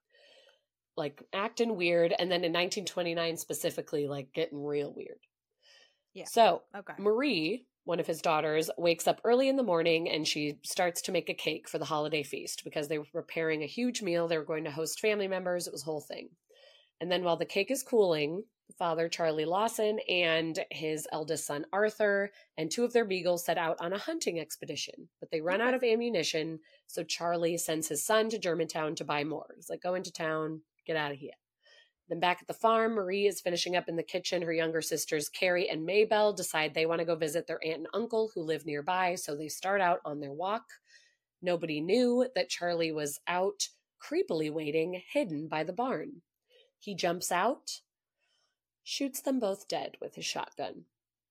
Like, acting weird. And then in nineteen twenty-nine, specifically, like, getting real weird. Yeah. So, Okay. Marie, one of his daughters, wakes up early in the morning and she starts to make a cake for the holiday feast because they were preparing a huge meal. They were going to host family members. It was a whole thing. And then while the cake is cooling, father Charlie Lawson and his eldest son Arthur and two of their beagles set out on a hunting expedition. But they run out of ammunition, so Charlie sends his son to Germantown to buy more. He's like, go into town, get out of here. Then back at the farm, Marie is finishing up in the kitchen. Her younger sisters, Carrie and Maybelle, decide they want to go visit their aunt and uncle who live nearby, so they start out on their walk. Nobody knew that Charlie was out, creepily waiting, hidden by the barn. He jumps out, shoots them both dead with his shotgun.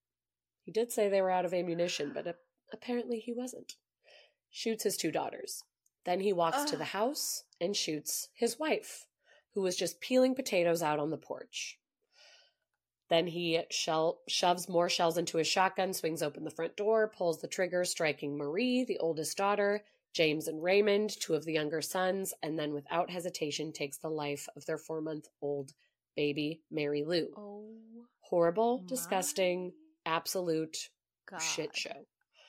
He did say they were out of ammunition, but apparently he wasn't. Shoots his two daughters. Then he walks to Ugh. the house and shoots his wife, who was just peeling potatoes out on the porch. Then he shell, shoves more shells into his shotgun, swings open the front door, pulls the trigger, striking Marie, the oldest daughter, James and Raymond, two of the younger sons, and then without hesitation takes the life of their four-month-old baby, Mary Lou. Oh, Horrible, my disgusting, absolute God. shit show.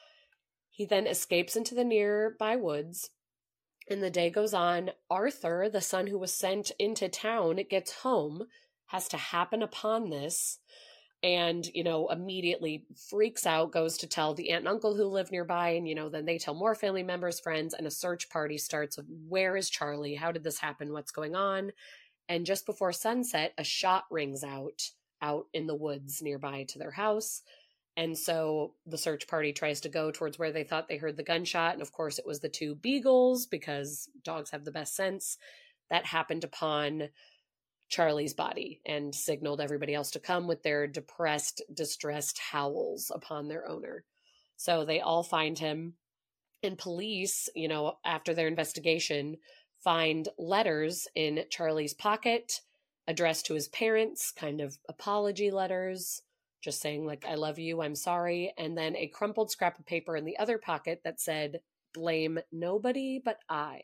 He then escapes into the nearby woods. And the day goes on. Arthur, the son who was sent into town, gets home, has to happen upon this, and, you know, immediately freaks out, goes to tell the aunt and uncle who live nearby, and, you know, then they tell more family members, friends, and a search party starts of where is Charlie? How did this happen? What's going on? And just before sunset, a shot rings out, out in the woods nearby to their house. And so the search party tries to go towards where they thought they heard the gunshot. And of course, it was the two beagles, because dogs have the best sense, that happened upon Charlie's body and signaled everybody else to come with their depressed, distressed howls upon their owner. So they all find him. And police, you know, after their investigation, find letters in Charlie's pocket addressed to his parents, kind of apology letters, just saying, like, I love you, I'm sorry. And then a crumpled scrap of paper in the other pocket that said, blame nobody but I,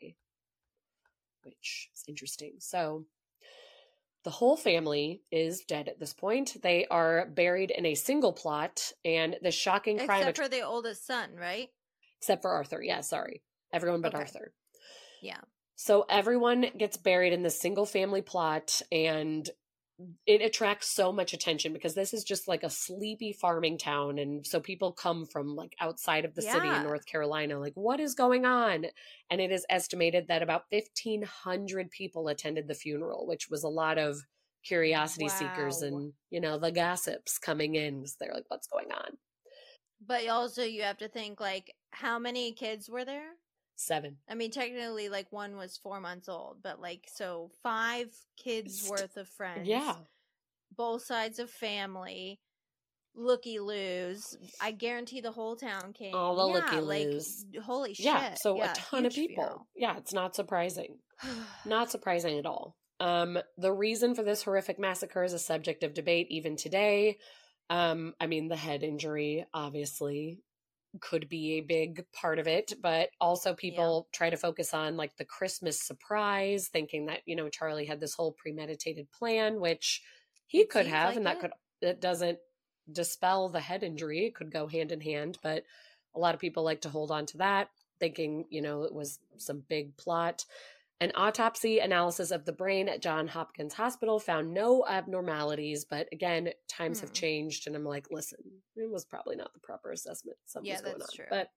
which is interesting. So the whole family is dead at this point. They are buried in a single plot, and the shocking crime... Except for the oldest son, right? Except for Arthur. Yeah, sorry. Everyone but Okay. Arthur. Yeah. So everyone gets buried in this single family plot, and it attracts so much attention because this is just like a sleepy farming town. And so people come from like outside of the city Yeah. in North Carolina, like, what is going on? And it is estimated that about fifteen hundred people attended the funeral, which was a lot of curiosity seekers Wow. and, you know, the gossips coming in. So they're like, what's going on? But also you have to think, like, how many kids were there? Seven. I mean, technically, like, one was four months old, but, like, so five kids St- worth of friends. Yeah. Both sides of family. Looky-loos. I guarantee the whole town came. All the yeah, looky-loos. Like, holy shit. Yeah. So a ton of huge people. funeral. Yeah. It's not surprising. Not surprising at all. Um, the reason for this horrific massacre is a subject of debate even today. Um, I mean, the head injury obviously could be a big part of it, but also people yeah. try to focus on like the Christmas surprise, thinking that, you know, Charlie had this whole premeditated plan, which he it could have, like and that it. could, it doesn't dispel the head injury. It could go hand in hand, but a lot of people like to hold on to that, thinking, you know, it was some big plot. An autopsy analysis of the brain at Johns Hopkins Hospital found no abnormalities, but again, times hmm. have changed, and I'm like, listen, it was probably not the proper assessment. Something's yeah, going on. True. But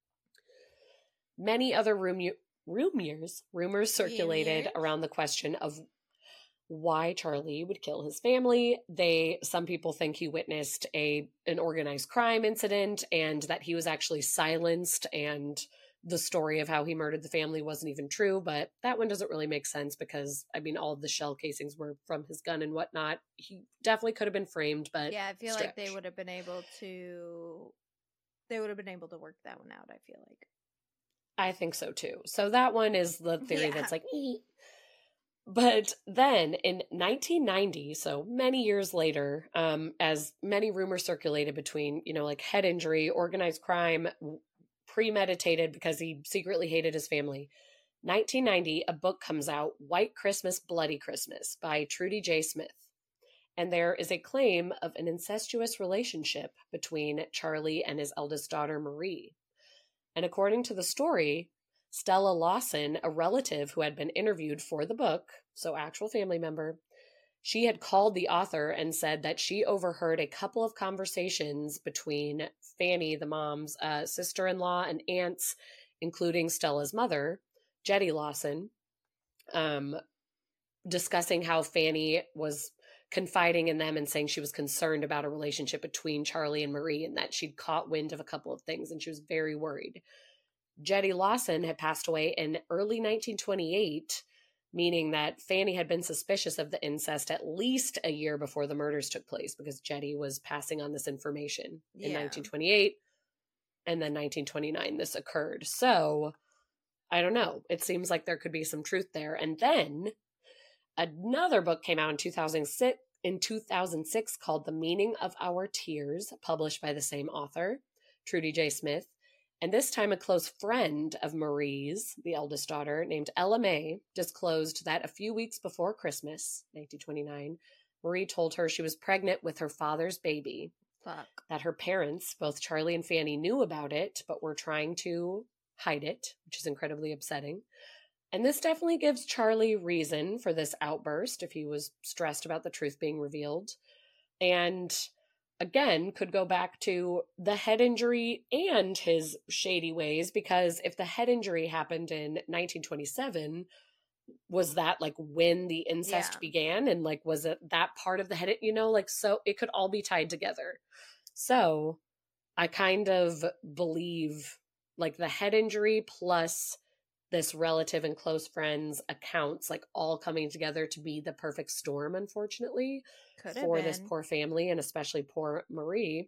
many other rumor, rumors, rumors circulated rumors? around the question of why Charlie would kill his family. They, some people think he witnessed a an organized crime incident, and that he was actually silenced, and the story of how he murdered the family wasn't even true, but that one doesn't really make sense because, I mean, all of the shell casings were from his gun and whatnot. He definitely could have been framed, but yeah, I feel stretch. like they would have been able to, they would have been able to work that one out, I feel like. I think so too. So that one is the theory yeah. that's like, ee. But then in nineteen ninety, so many years later, um, as many rumors circulated between, you know, like head injury, organized crime, premeditated because he secretly hated his family. nineteen ninety, a book comes out, White Christmas, Bloody Christmas by Trudy J. Smith. And there is a claim of an incestuous relationship between Charlie and his eldest daughter, Marie. And according to the story, Stella Lawson, a relative who had been interviewed for the book, so actual family member, she had called the author and said that she overheard a couple of conversations between Fanny, the mom's uh, sister-in-law, and aunts, including Stella's mother, Jetty Lawson, um, discussing how Fanny was confiding in them and saying she was concerned about a relationship between Charlie and Marie, and that she'd caught wind of a couple of things, and she was very worried. Jetty Lawson had passed away in early nineteen twenty-eight, meaning that Fanny had been suspicious of the incest at least a year before the murders took place, because Jetty was passing on this information in yeah. nineteen twenty-eight, and then nineteen twenty-nine this occurred. So, I don't know. It seems like there could be some truth there. And then another book came out in two thousand six, in two thousand six called The Meaning of Our Tears, published by the same author, Trudy J. Smith. And this time a close friend of Marie's, the eldest daughter, named Ella May, disclosed that a few weeks before Christmas, nineteen twenty-nine, Marie told her she was pregnant with her father's baby. Fuck. That her parents, both Charlie and Fanny, knew about it, but were trying to hide it, which is incredibly upsetting. And this definitely gives Charlie reason for this outburst if he was stressed about the truth being revealed. And again, could go back to the head injury and his shady ways, because if the head injury happened in nineteen twenty-seven, was that like when the incest yeah. began? And like, was it that part of the head, you know, like, so it could all be tied together. So I kind of believe like the head injury plus this relative and close friends accounts like all coming together to be the perfect storm, unfortunately, Could for this poor family and especially poor Marie,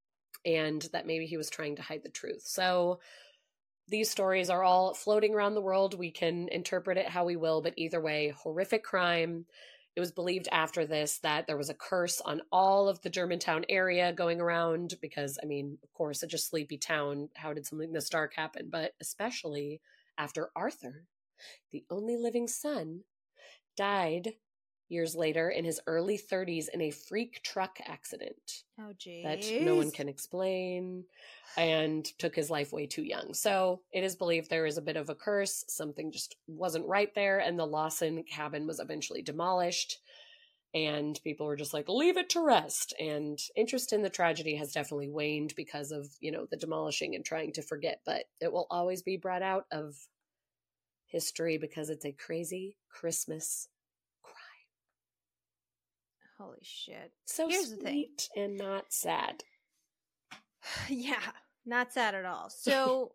and that maybe he was trying to hide the truth. So these stories are all floating around the world. We can interpret it how we will, but either way, horrific crime. It was believed after this that there was a curse on all of the Germantown area going around because, I mean, of course, such a sleepy town. How did something this dark happen? But especially after Arthur, the only living son, died years later in his early thirties in a freak truck accident. Oh, geez. That no one can explain, and took his life way too young. So it is believed there is a bit of a curse. Something just wasn't right there, and the Lawson cabin was eventually demolished. And people were just like, leave it to rest. And interest in the tragedy has definitely waned because of, you know, the demolishing and trying to forget. But it will always be brought out of history because it's a crazy Christmas crime. Holy shit. So Here's the thing. sweet and not sad. Yeah, not sad at all. So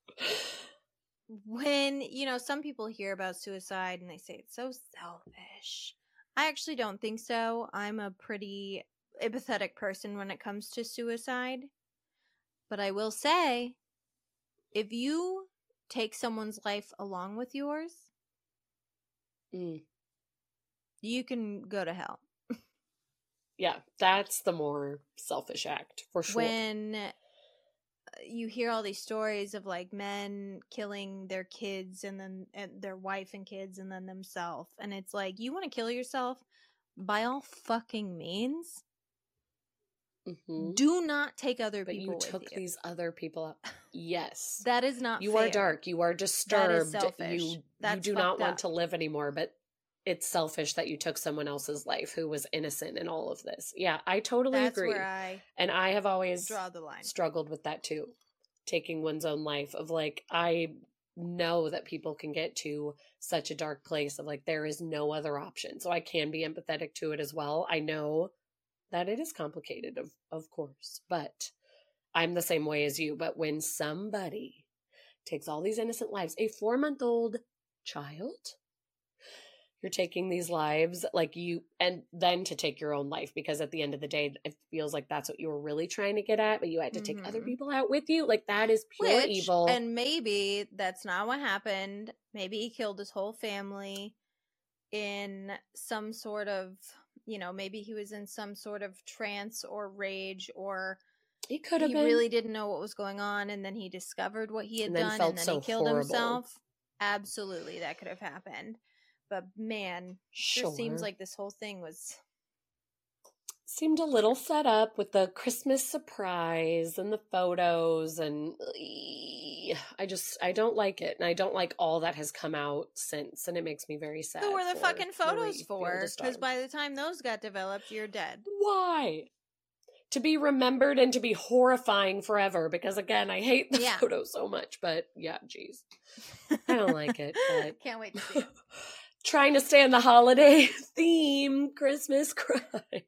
when, you know, some people hear about suicide and they say it's so selfish. I actually don't think so. I'm a pretty empathetic person when it comes to suicide. But I will say, if you take someone's life along with yours, mm. you can go to hell. Yeah, that's the more selfish act, for sure. When you hear all these stories of like men killing their kids and then and their wife and kids and then themselves, and it's like, you want to kill yourself by all fucking means. Mm-hmm. Do not take other but people you with took you. these other people out. Yes. That is not you fair. are dark. You are disturbed. That is selfish. You, That's you do not fucked want up. to live anymore, but it's selfish that you took someone else's life who was innocent in all of this. Yeah, I totally That's agree. Where I and I have always draw the line. struggled with that too. Taking one's own life of like, I know that people can get to such a dark place of like, there is no other option. So I can be empathetic to it as well. I know that it is complicated, of, of course, but I'm the same way as you. But when somebody takes all these innocent lives, a four month old child, you're taking these lives like you, and then to take your own life, because at the end of the day, it feels like that's what you were really trying to get at, but you had to take mm-hmm. other people out with you. Like, that is pure Which, evil. And maybe that's not what happened. Maybe he killed his whole family in some sort of, you know, maybe he was in some sort of trance or rage, or he could have he been. really didn't know what was going on, and then he discovered what he had and then done, felt and then so he killed horrible. himself. Absolutely, that could have happened. But man, sure. it just seems like this whole thing was seemed a little set up with the Christmas surprise and the photos, and I just I don't like it, and I don't like all that has come out since, and it makes me very sad. Who were the fucking photos Marie for? Because by the time those got developed, you're dead. Why? To be remembered and to be horrifying forever, because again, I hate the yeah. photo so much, but yeah, geez. I don't like it. But can't wait to see it. Trying to stay on the holiday theme, Christmas crime.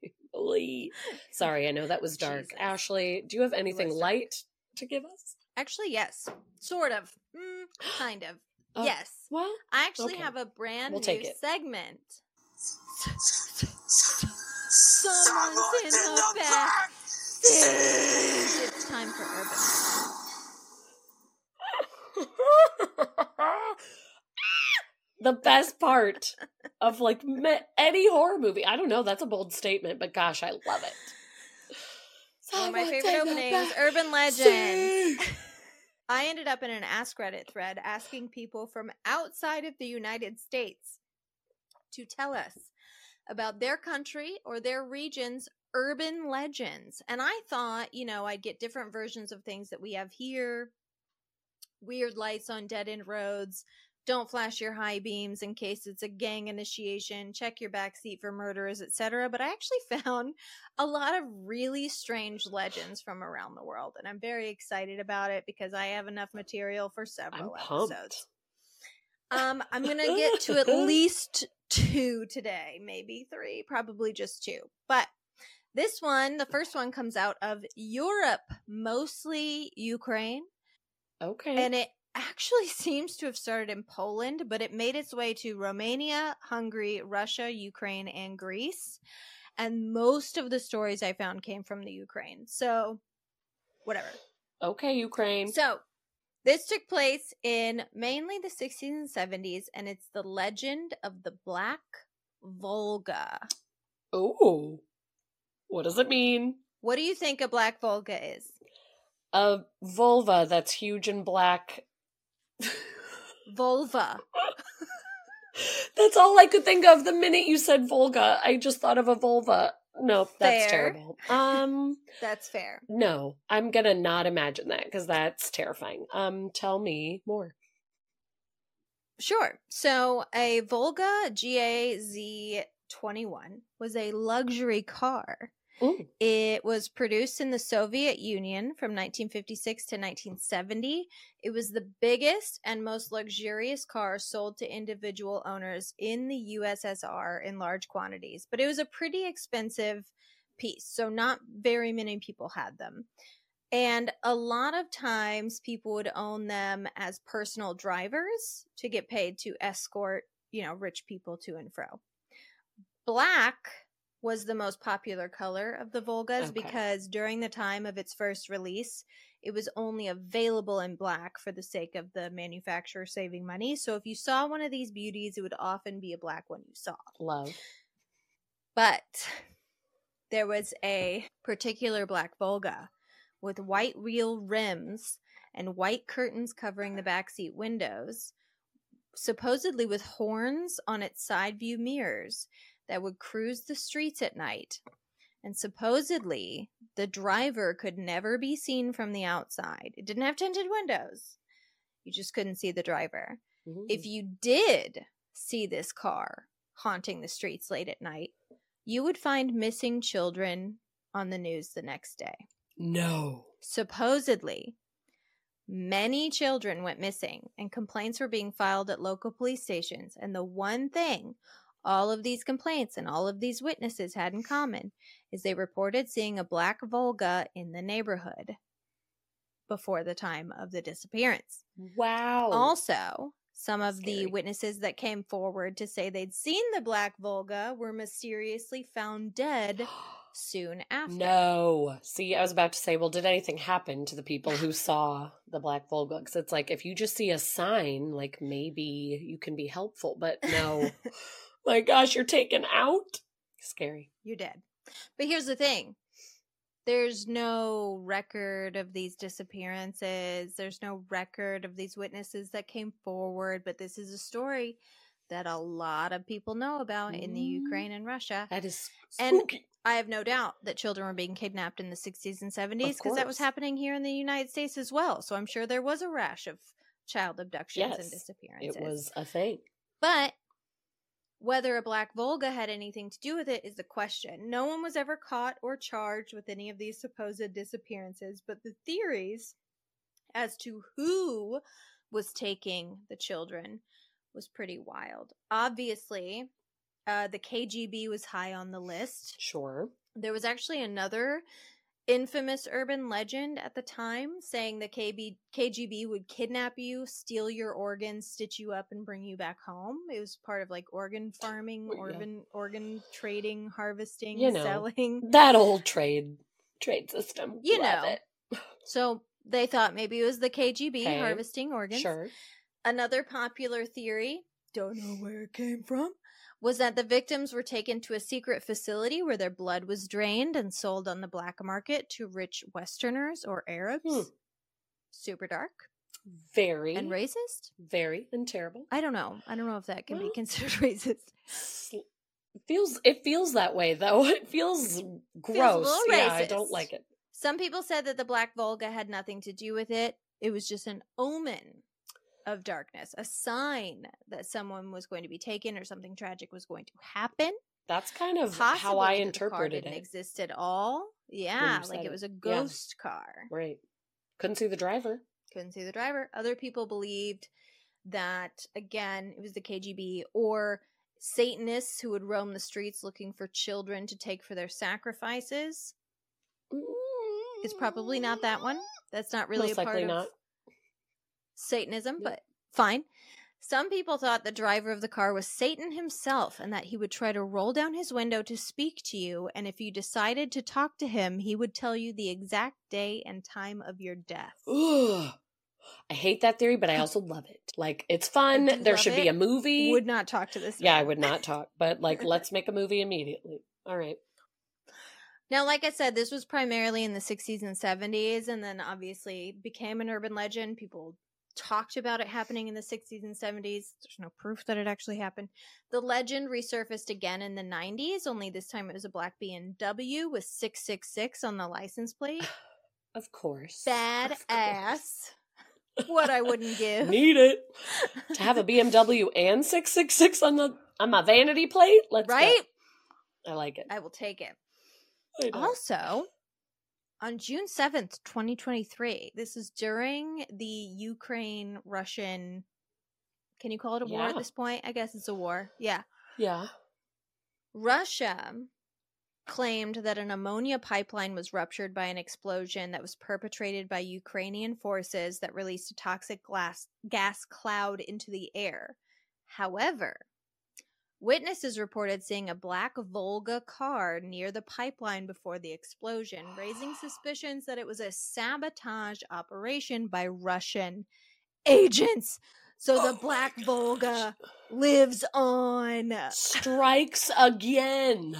Sorry, I know that was dark. Jesus. Ashley, do you have anything light to give us? Actually, yes. Sort of. Mm, kind of. Uh, yes. Well, I actually okay. have a brand we'll new take it. segment. Someone's in the back. It's time for Urban. The best part of like me- any horror movie. I don't know. That's a bold statement, but gosh, I love it. One of my favorite openings, Urban Legends. I ended up in an Ask Reddit thread asking people from outside of the United States to tell us about their country or their region's urban legends. And I thought, you know, I'd get different versions of things that we have here. Weird lights on dead-end roads. Don't flash your high beams in case it's a gang initiation. Check your backseat for murderers, et cetera. But I actually found a lot of really strange legends from around the world. And I'm very excited about it because I have enough material for several I'm pumped. episodes. Um, I'm going to get to at least two today. Maybe three. Probably just two. But this one, the first one, comes out of Europe. Mostly Ukraine. Okay. And it actually seems to have started in Poland, but it made its way to Romania, Hungary, Russia, Ukraine, and Greece. And most of the stories I found came from the Ukraine. So, whatever. Okay, Ukraine. So, this took place in mainly the sixties and seventies, and it's the legend of the Black Volga. Oh, what does it mean? What do you think a Black Volga is? A vulva that's huge and black. Vulva. That's all I could think of the minute you said Volga. I just thought of a vulva. No, that's Fair. terrible. Um, That's fair. No, I'm gonna not imagine that because that's terrifying. Um, tell me more. Sure. So a Volga G A Z twenty-one was a luxury car. Ooh. It was produced in the Soviet Union from nineteen fifty-six to nineteen seventy. It was the biggest and most luxurious car sold to individual owners in the U S S R in large quantities. But it was a pretty expensive piece, so not very many people had them. And a lot of times people would own them as personal drivers to get paid to escort, you know, rich people to and fro. Black was the most popular color of the Volgas Okay. because during the time of its first release, it was only available in black for the sake of the manufacturer saving money. So if you saw one of these beauties, it would often be a black one you saw. Love. But there was a particular black Volga with white wheel rims and white curtains covering the backseat windows, supposedly with horns on its side view mirrors that would cruise the streets at night. And supposedly, the driver could never be seen from the outside. It didn't have tinted windows. You just couldn't see the driver. Ooh. If you did see this car haunting the streets late at night, you would find missing children on the news the next day. No. Supposedly, many children went missing, and complaints were being filed at local police stations. And the one thing all of these complaints and all of these witnesses had in common is they reported seeing a black Volga in the neighborhood before the time of the disappearance. Wow. Also, some of Scary. the witnesses that came forward to say they'd seen the black Volga were mysteriously found dead soon after. No. See, I was about to say, well, did anything happen to the people who saw the black Volga? Because it's like, if you just see a sign, like, maybe you can be helpful. But no. My gosh, you're taken out? Scary. You're dead. But here's the thing. There's no record of these disappearances. There's no record of these witnesses that came forward. But this is a story that a lot of people know about in the Ukraine and Russia. That is And spooky. I have no doubt that children were being kidnapped in the sixties and seventies, Of because that was course. happening here in the United States as well. So I'm sure there was a rash of child abductions and Yes, disappearances. it was a thing. But whether a black Volga had anything to do with it is the question. No one was ever caught or charged with any of these supposed disappearances, but the theories as to who was taking the children was pretty wild. Obviously, uh, the K G B was high on the list. Sure. There was actually another infamous urban legend at the time saying the K B, K G B would kidnap you, steal your organs, stitch you up, and bring you back home. It was part of like organ farming, Well, yeah. organ organ trading, harvesting, You know. selling. That old trade trade system. You Love know. it. So they thought maybe it was the K G B Okay. harvesting organs. Sure. Another popular theory, don't know where it came from, was that the victims were taken to a secret facility where their blood was drained and sold on the black market to rich Westerners or Arabs. Hmm. Super dark Very. and racist? Very and terrible. I don't know. I don't know if that can be Well- considered racist. Sl- Feels it feels that way though. It feels gross. little Yeah, I racist. don't like it. Some people said that the Black Volga had nothing to do with it. It was just an omen of darkness, a sign that someone was going to be taken or something tragic was going to happen. That's kind of Possibly how I that the car interpreted didn't it. exist at all. Yeah, you like said it it. was a Yeah. ghost car. Right. Couldn't see the driver. Couldn't see the driver. Other people believed that, again, it was the K G B or Satanists who would roam the streets looking for children to take for their sacrifices. It's probably not that one. That's not really Most a part likely of not. Satanism, Yep. but fine. Some people thought the driver of the car was Satan himself and that he would try to roll down his window to speak to you, and if you decided to talk to him, he would tell you the exact day and time of your death. Ugh. I hate that theory, but I also love it. Like, it's I fun. do There love should be it. a movie. Would not talk to this Yeah, I man. would not talk. But, like, let's make a movie immediately. All right. Now, like I said, this was primarily in the sixties and seventies, and then obviously became an urban legend. People talked about it happening in the sixties and seventies. There's no proof that it actually happened. The legend resurfaced again in the nineties, only this time it was a black B M W with six six six on the license plate. Of course. Bad Of course. ass. What I wouldn't give. Need it. To have a B M W and six six six on the on my vanity plate? Let's go. Right? I like it. I will take it. I know. Also, on June seventh, twenty twenty-three, this is during the Ukraine-Russian, can you call it a war at Yeah. this point? I guess it's a war. Yeah. Yeah. Russia claimed that an ammonia pipeline was ruptured by an explosion that was perpetrated by Ukrainian forces that released a toxic glass, gas cloud into the air. However, witnesses reported seeing a black Volga car near the pipeline before the explosion, raising suspicions that it was a sabotage operation by Russian agents. So the Oh black my gosh. Volga lives on. Strikes again.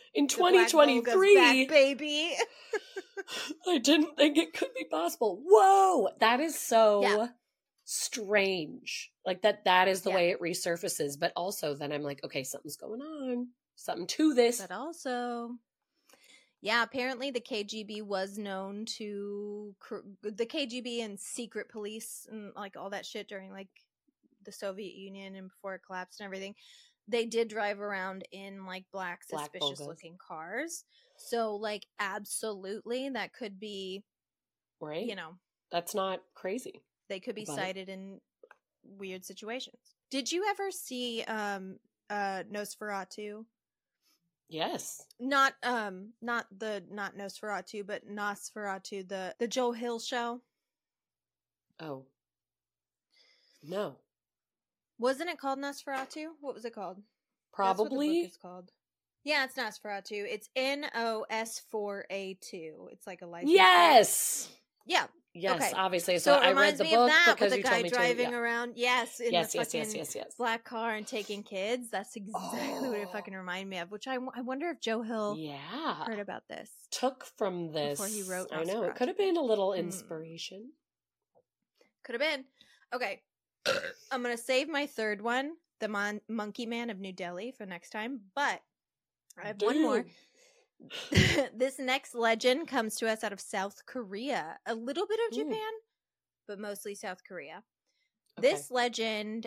in The Black twenty twenty-three, Volga's back, baby. I didn't think it could be possible. Whoa, that is so Yeah. strange. Like that that is the Yeah. way it resurfaces, but also then I'm like, okay, something's going on. Something to this. But also, yeah, apparently the K G B was known to cr- the K G B and secret police and like all that shit during like the Soviet Union and before it collapsed and everything. They did drive around in like black Black suspicious Volgas. looking cars. So like absolutely that could be, Right? you know, That's not crazy. they could be About it. cited in weird situations. Did you ever see um uh Nosferatu? Yes. Not um not the not Nosferatu, but Nosferatu, the the Joe Hill show. Oh. No. Wasn't it called Nosferatu? What was it called? Probably. That's what the book is called. Yeah, it's Nosferatu. It's N O S four A two. It's like a license. Yes. Yeah. Yes, Okay. obviously. So, So, it I reminds read the me book of that because with you the told guy me driving to. Yeah. around. Yes, in Yes, the yes, fucking yes, yes, yes. black car and taking kids. That's exactly what it Oh. fucking reminded me of. Which I, I wonder if Joe Hill Yeah. heard about this. Took from this. Before he wrote I know. It Nosferatu. could have been a little Hmm. inspiration. Could have been. Okay. I'm going to save my third one, the Mon- Monkey Man of New Delhi, for next time. But I have one more. Dude. This next legend comes to us out of South Korea. A little bit of Ooh. Japan, but mostly South Korea. Okay. This legend,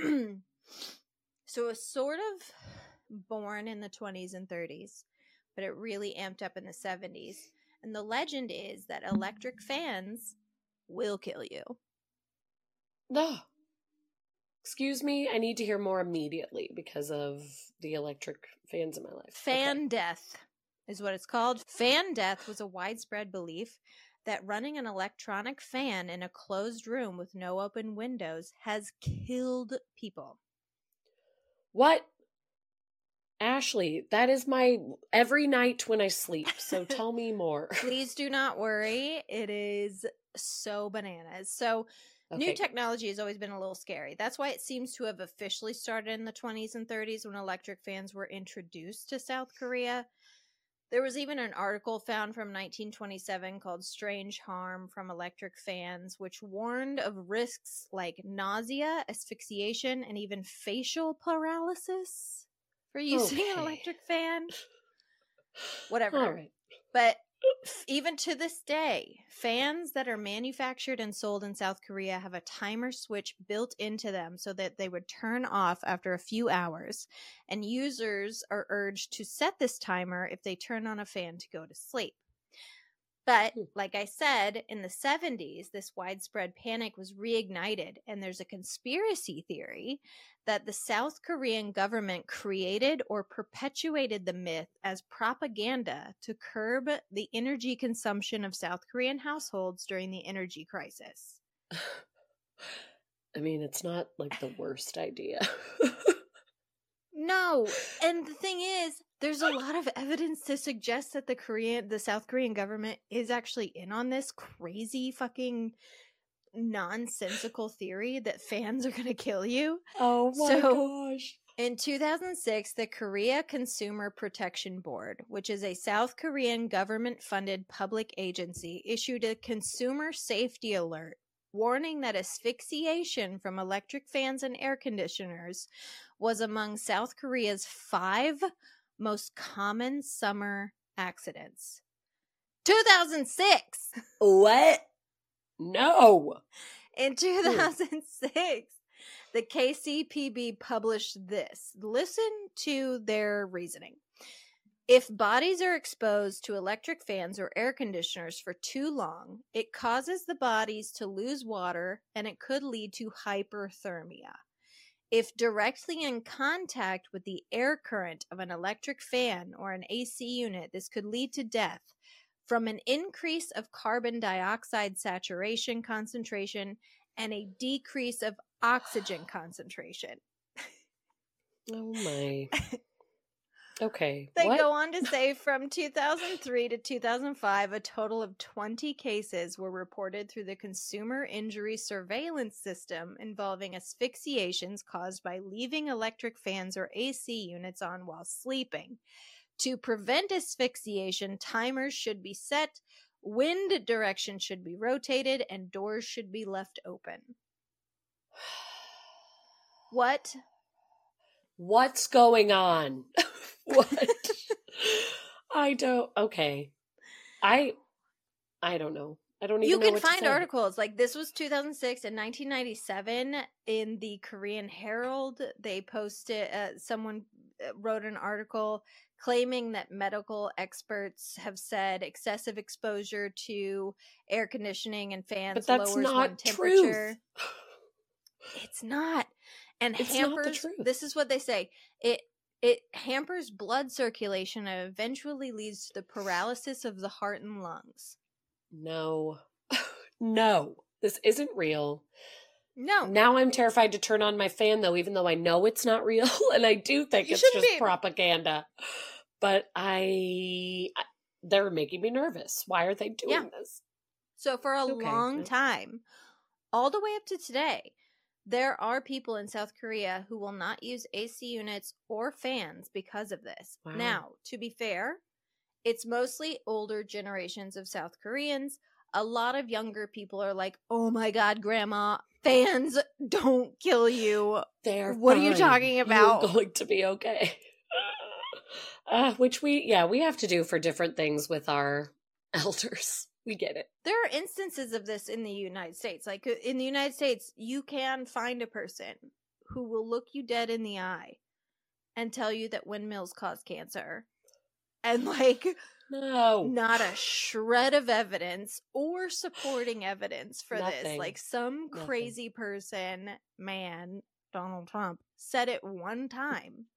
so it was sort of born in the twenties and thirties, but it really amped up in the seventies. And the legend is that electric fans will kill you. No. Excuse me, I need to hear more immediately because of the electric fans in my life. Fan Okay. death is what it's called. Fan death was a widespread belief that running an electronic fan in a closed room with no open windows has killed people. What? Ashley, that is my every night when I sleep. So tell me more. Please do not worry. It is so bananas. So new Okay. technology has always been a little scary. That's why it seems to have officially started in the twenties and thirties when electric fans were introduced to South Korea. There was even an article found from nineteen twenty-seven called Strange Harm from Electric Fans, which warned of risks like nausea, asphyxiation, and even facial paralysis for using an Okay. electric fan. Whatever. All right. But f- even to this day, fans that are manufactured and sold in South Korea have a timer switch built into them so that they would turn off after a few hours. And users are urged to set this timer if they turn on a fan to go to sleep. But Hmm. like I said, in the seventies, this widespread panic was reignited, and there's a conspiracy theory that the South Korean government created or perpetuated the myth as propaganda to curb the energy consumption of South Korean households during the energy crisis. I mean, it's not like the worst idea. No, and the thing is, there's a lot of evidence to suggest that the Korean, the South Korean government is actually in on this crazy fucking nonsensical theory that fans are going to kill you. Oh my So- gosh. In two thousand six, the Korea Consumer Protection Board, which is a South Korean government-funded public agency, issued a consumer safety alert warning that asphyxiation from electric fans and air conditioners was among South Korea's five most common summer accidents. two thousand six! What? No. In two thousand six, the K C P B published this. Listen to their reasoning. If bodies are exposed to electric fans or air conditioners for too long, it causes the bodies to lose water and it could lead to hyperthermia. If directly in contact with the air current of an electric fan or an A C unit, this could lead to death from an increase of carbon dioxide saturation concentration and a decrease of oxygen concentration. Oh my. Okay. They what? go on to say from two thousand three to two thousand five, a total of twenty cases were reported through the Consumer Injury Surveillance System involving asphyxiations caused by leaving electric fans or A C units on while sleeping. To prevent asphyxiation, timers should be set, wind direction should be rotated, and doors should be left open. What? What's going on? What? I don't. Okay. I. I don't know. I don't even you know can what find to say. articles like this was two thousand six and nineteen ninety-seven in the Korean Herald. They posted, uh, someone wrote an article claiming that medical experts have said excessive exposure to air conditioning and fans But that's lowers not one temperature. truth. It's not. And It's not the hampers, truth. this is what they say. It it hampers blood circulation and eventually leads to the paralysis of the heart and lungs. No. No. This isn't real. No. Now I'm terrified to turn on my fan, though, even though I know it's not real, and I do think You it's shouldn't just be. propaganda. But I, I, they're making me nervous. Why are they doing Yeah. this? So for a Okay, long yeah. time, all the way up to today, there are people in South Korea who will not use A C units or fans because of this. Wow. Now, to be fair, it's mostly older generations of South Koreans. A lot of younger people are like, oh my God, grandma, fans don't kill you. They're What are you fine. talking about? You're going to be okay. uh, which we, yeah, we have to do for different things with our elders. We get it. There are instances of this in the United States. Like in the United States, you can find a person who will look you dead in the eye and tell you that windmills cause cancer. And like, No. not a shred of evidence or supporting evidence for this. Nothing. Like some Nothing. crazy person, man, Donald Trump, said it one time.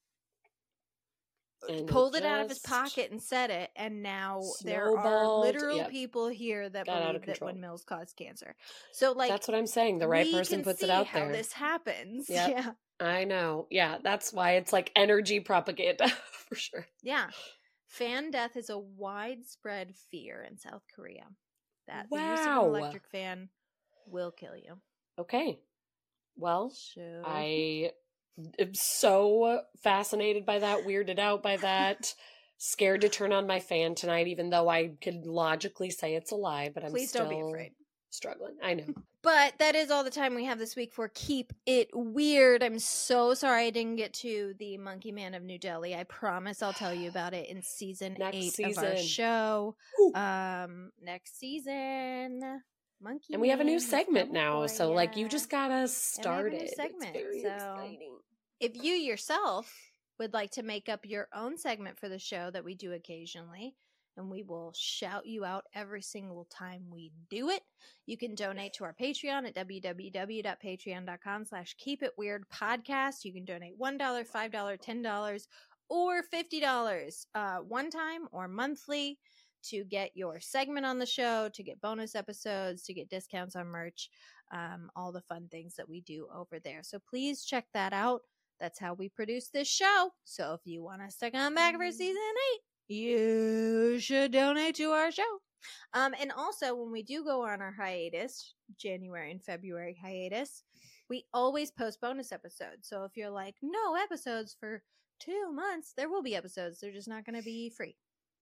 And Pulled it out of his just pocket and said it, and now there are snowballed. literal Yep. people here that Got out of believe that control. windmills cause cancer. So, like, That's what I'm saying. The right we person can puts it see out how there. this happens. Yep. Yeah, I know. Yeah, that's why it's like energy propaganda for sure. yeah. Fan death is a widespread fear in South Korea. That the use of Wow. an electric fan will kill you. Okay. Well, So I am so fascinated by that, weirded out by that, scared to turn on my fan tonight, even though I could logically say it's a lie, but I'm please still don't be afraid. struggling. I know. But that is all the time we have this week for Keep It Weird. I'm so sorry I didn't get to the Monkey Man of New Delhi. I promise I'll tell you about it in season Next eight of our season. show. Ooh. Um, next season, Monkey. And we have a Man new is segment coming now, for so like you ya. just gotta start a new it. segment, It's very so- exciting. If you yourself would like to make up your own segment for the show that we do occasionally, and we will shout you out every single time we do it, you can donate to our Patreon at www.patreon.com slash keep it weird podcast. You can donate one dollar, five dollars, ten dollars, or fifty dollars uh, one time or monthly to get your segment on the show, to get bonus episodes, to get discounts on merch, um, all the fun things that we do over there. So please check that out. That's how we produce this show. So if you want us to come back for season eight, you should donate to our show. Um, and also, when we do go on our hiatus, January and February hiatus, we always post bonus episodes. So if you're like, no episodes for two months, there will be episodes. They're just not going to be free.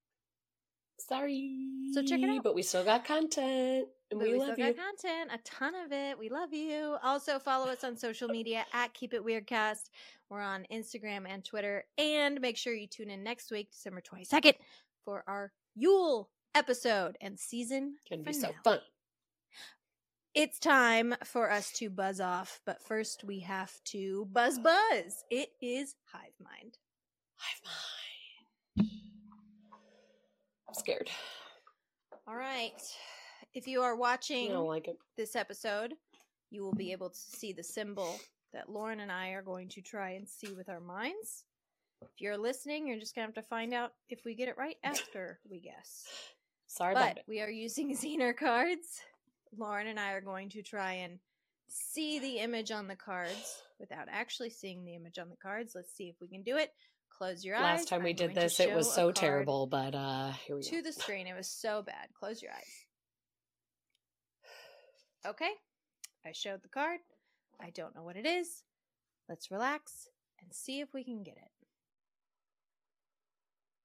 Sorry. So check it out. But we still got content. And But we, we love still you. got content, a ton of it. We love you. Also, follow us on social media at Keep It Weirdcast. We're on Instagram and Twitter. And make sure you tune in next week, December twenty-second, for our Yule episode and season Can be so finale. fun. It's time for us to buzz off, but first we have to buzz buzz. It is Hive Mind. Hive mind. I'm scared. All right. If you are I watching don't like it. this episode, you will be able to see the symbol that Lauren and I are going to try and see with our minds. If you're listening, you're just going to have to find out if we get it right after we guess. Sorry about But it. we are using Zener cards. Lauren and I are going to try and see the image on the cards without actually seeing the image on the cards. Let's see if we can do it. Close your eyes. Last time we I'm did going to this, it was show a so card terrible, but uh here we go. to the screen. It was so bad. Close your eyes. Okay. I showed the card. I don't know what it is. Let's relax and see if we can get it.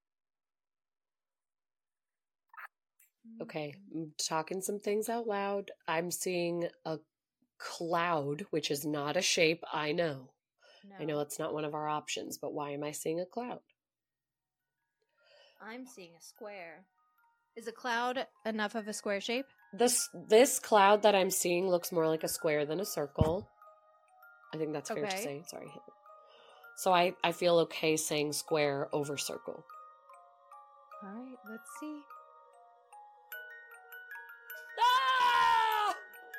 Okay, I'm talking some things out loud. I'm seeing a cloud, which is not a shape, I know. No. I know it's not one of our options, but why am I seeing a cloud? I'm seeing a square. Is a cloud enough of a square shape? This this cloud that I'm seeing looks more like a square than a circle. I think that's fair to Okay. say. Sorry. So I, I feel okay saying square over circle. All right, let's see. Ah!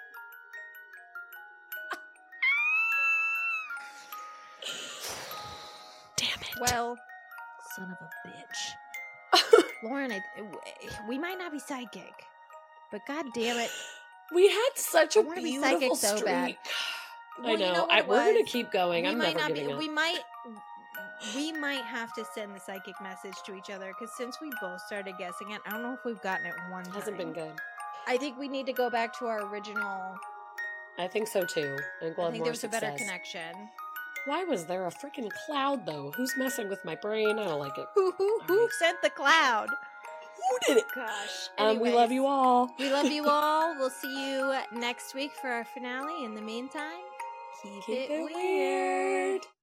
Damn it. Well, son of a bitch. Lauren, I, we might not be psychic, but god damn it. We had such a I wanna be beautiful psychic so streak. bad. I Well, you know. know what I, it we're going was? to keep going. We I'm might never not giving be, up. we might we might have to send the psychic message to each other because since we both started guessing it, I don't know if we've gotten it one time. Hasn't been good. I think we need to go back to our original. I think so too. I think we'll I have think more there was a better success. connection. Why was there a freaking cloud though? Who's messing with my brain? I don't like it. Who who who Alright. sent the cloud? Who did it? Gosh. Um, we Anyways, love you all. We love you all. We'll see you next week for our finale. In the meantime, keep, Keep it, it weird. weird.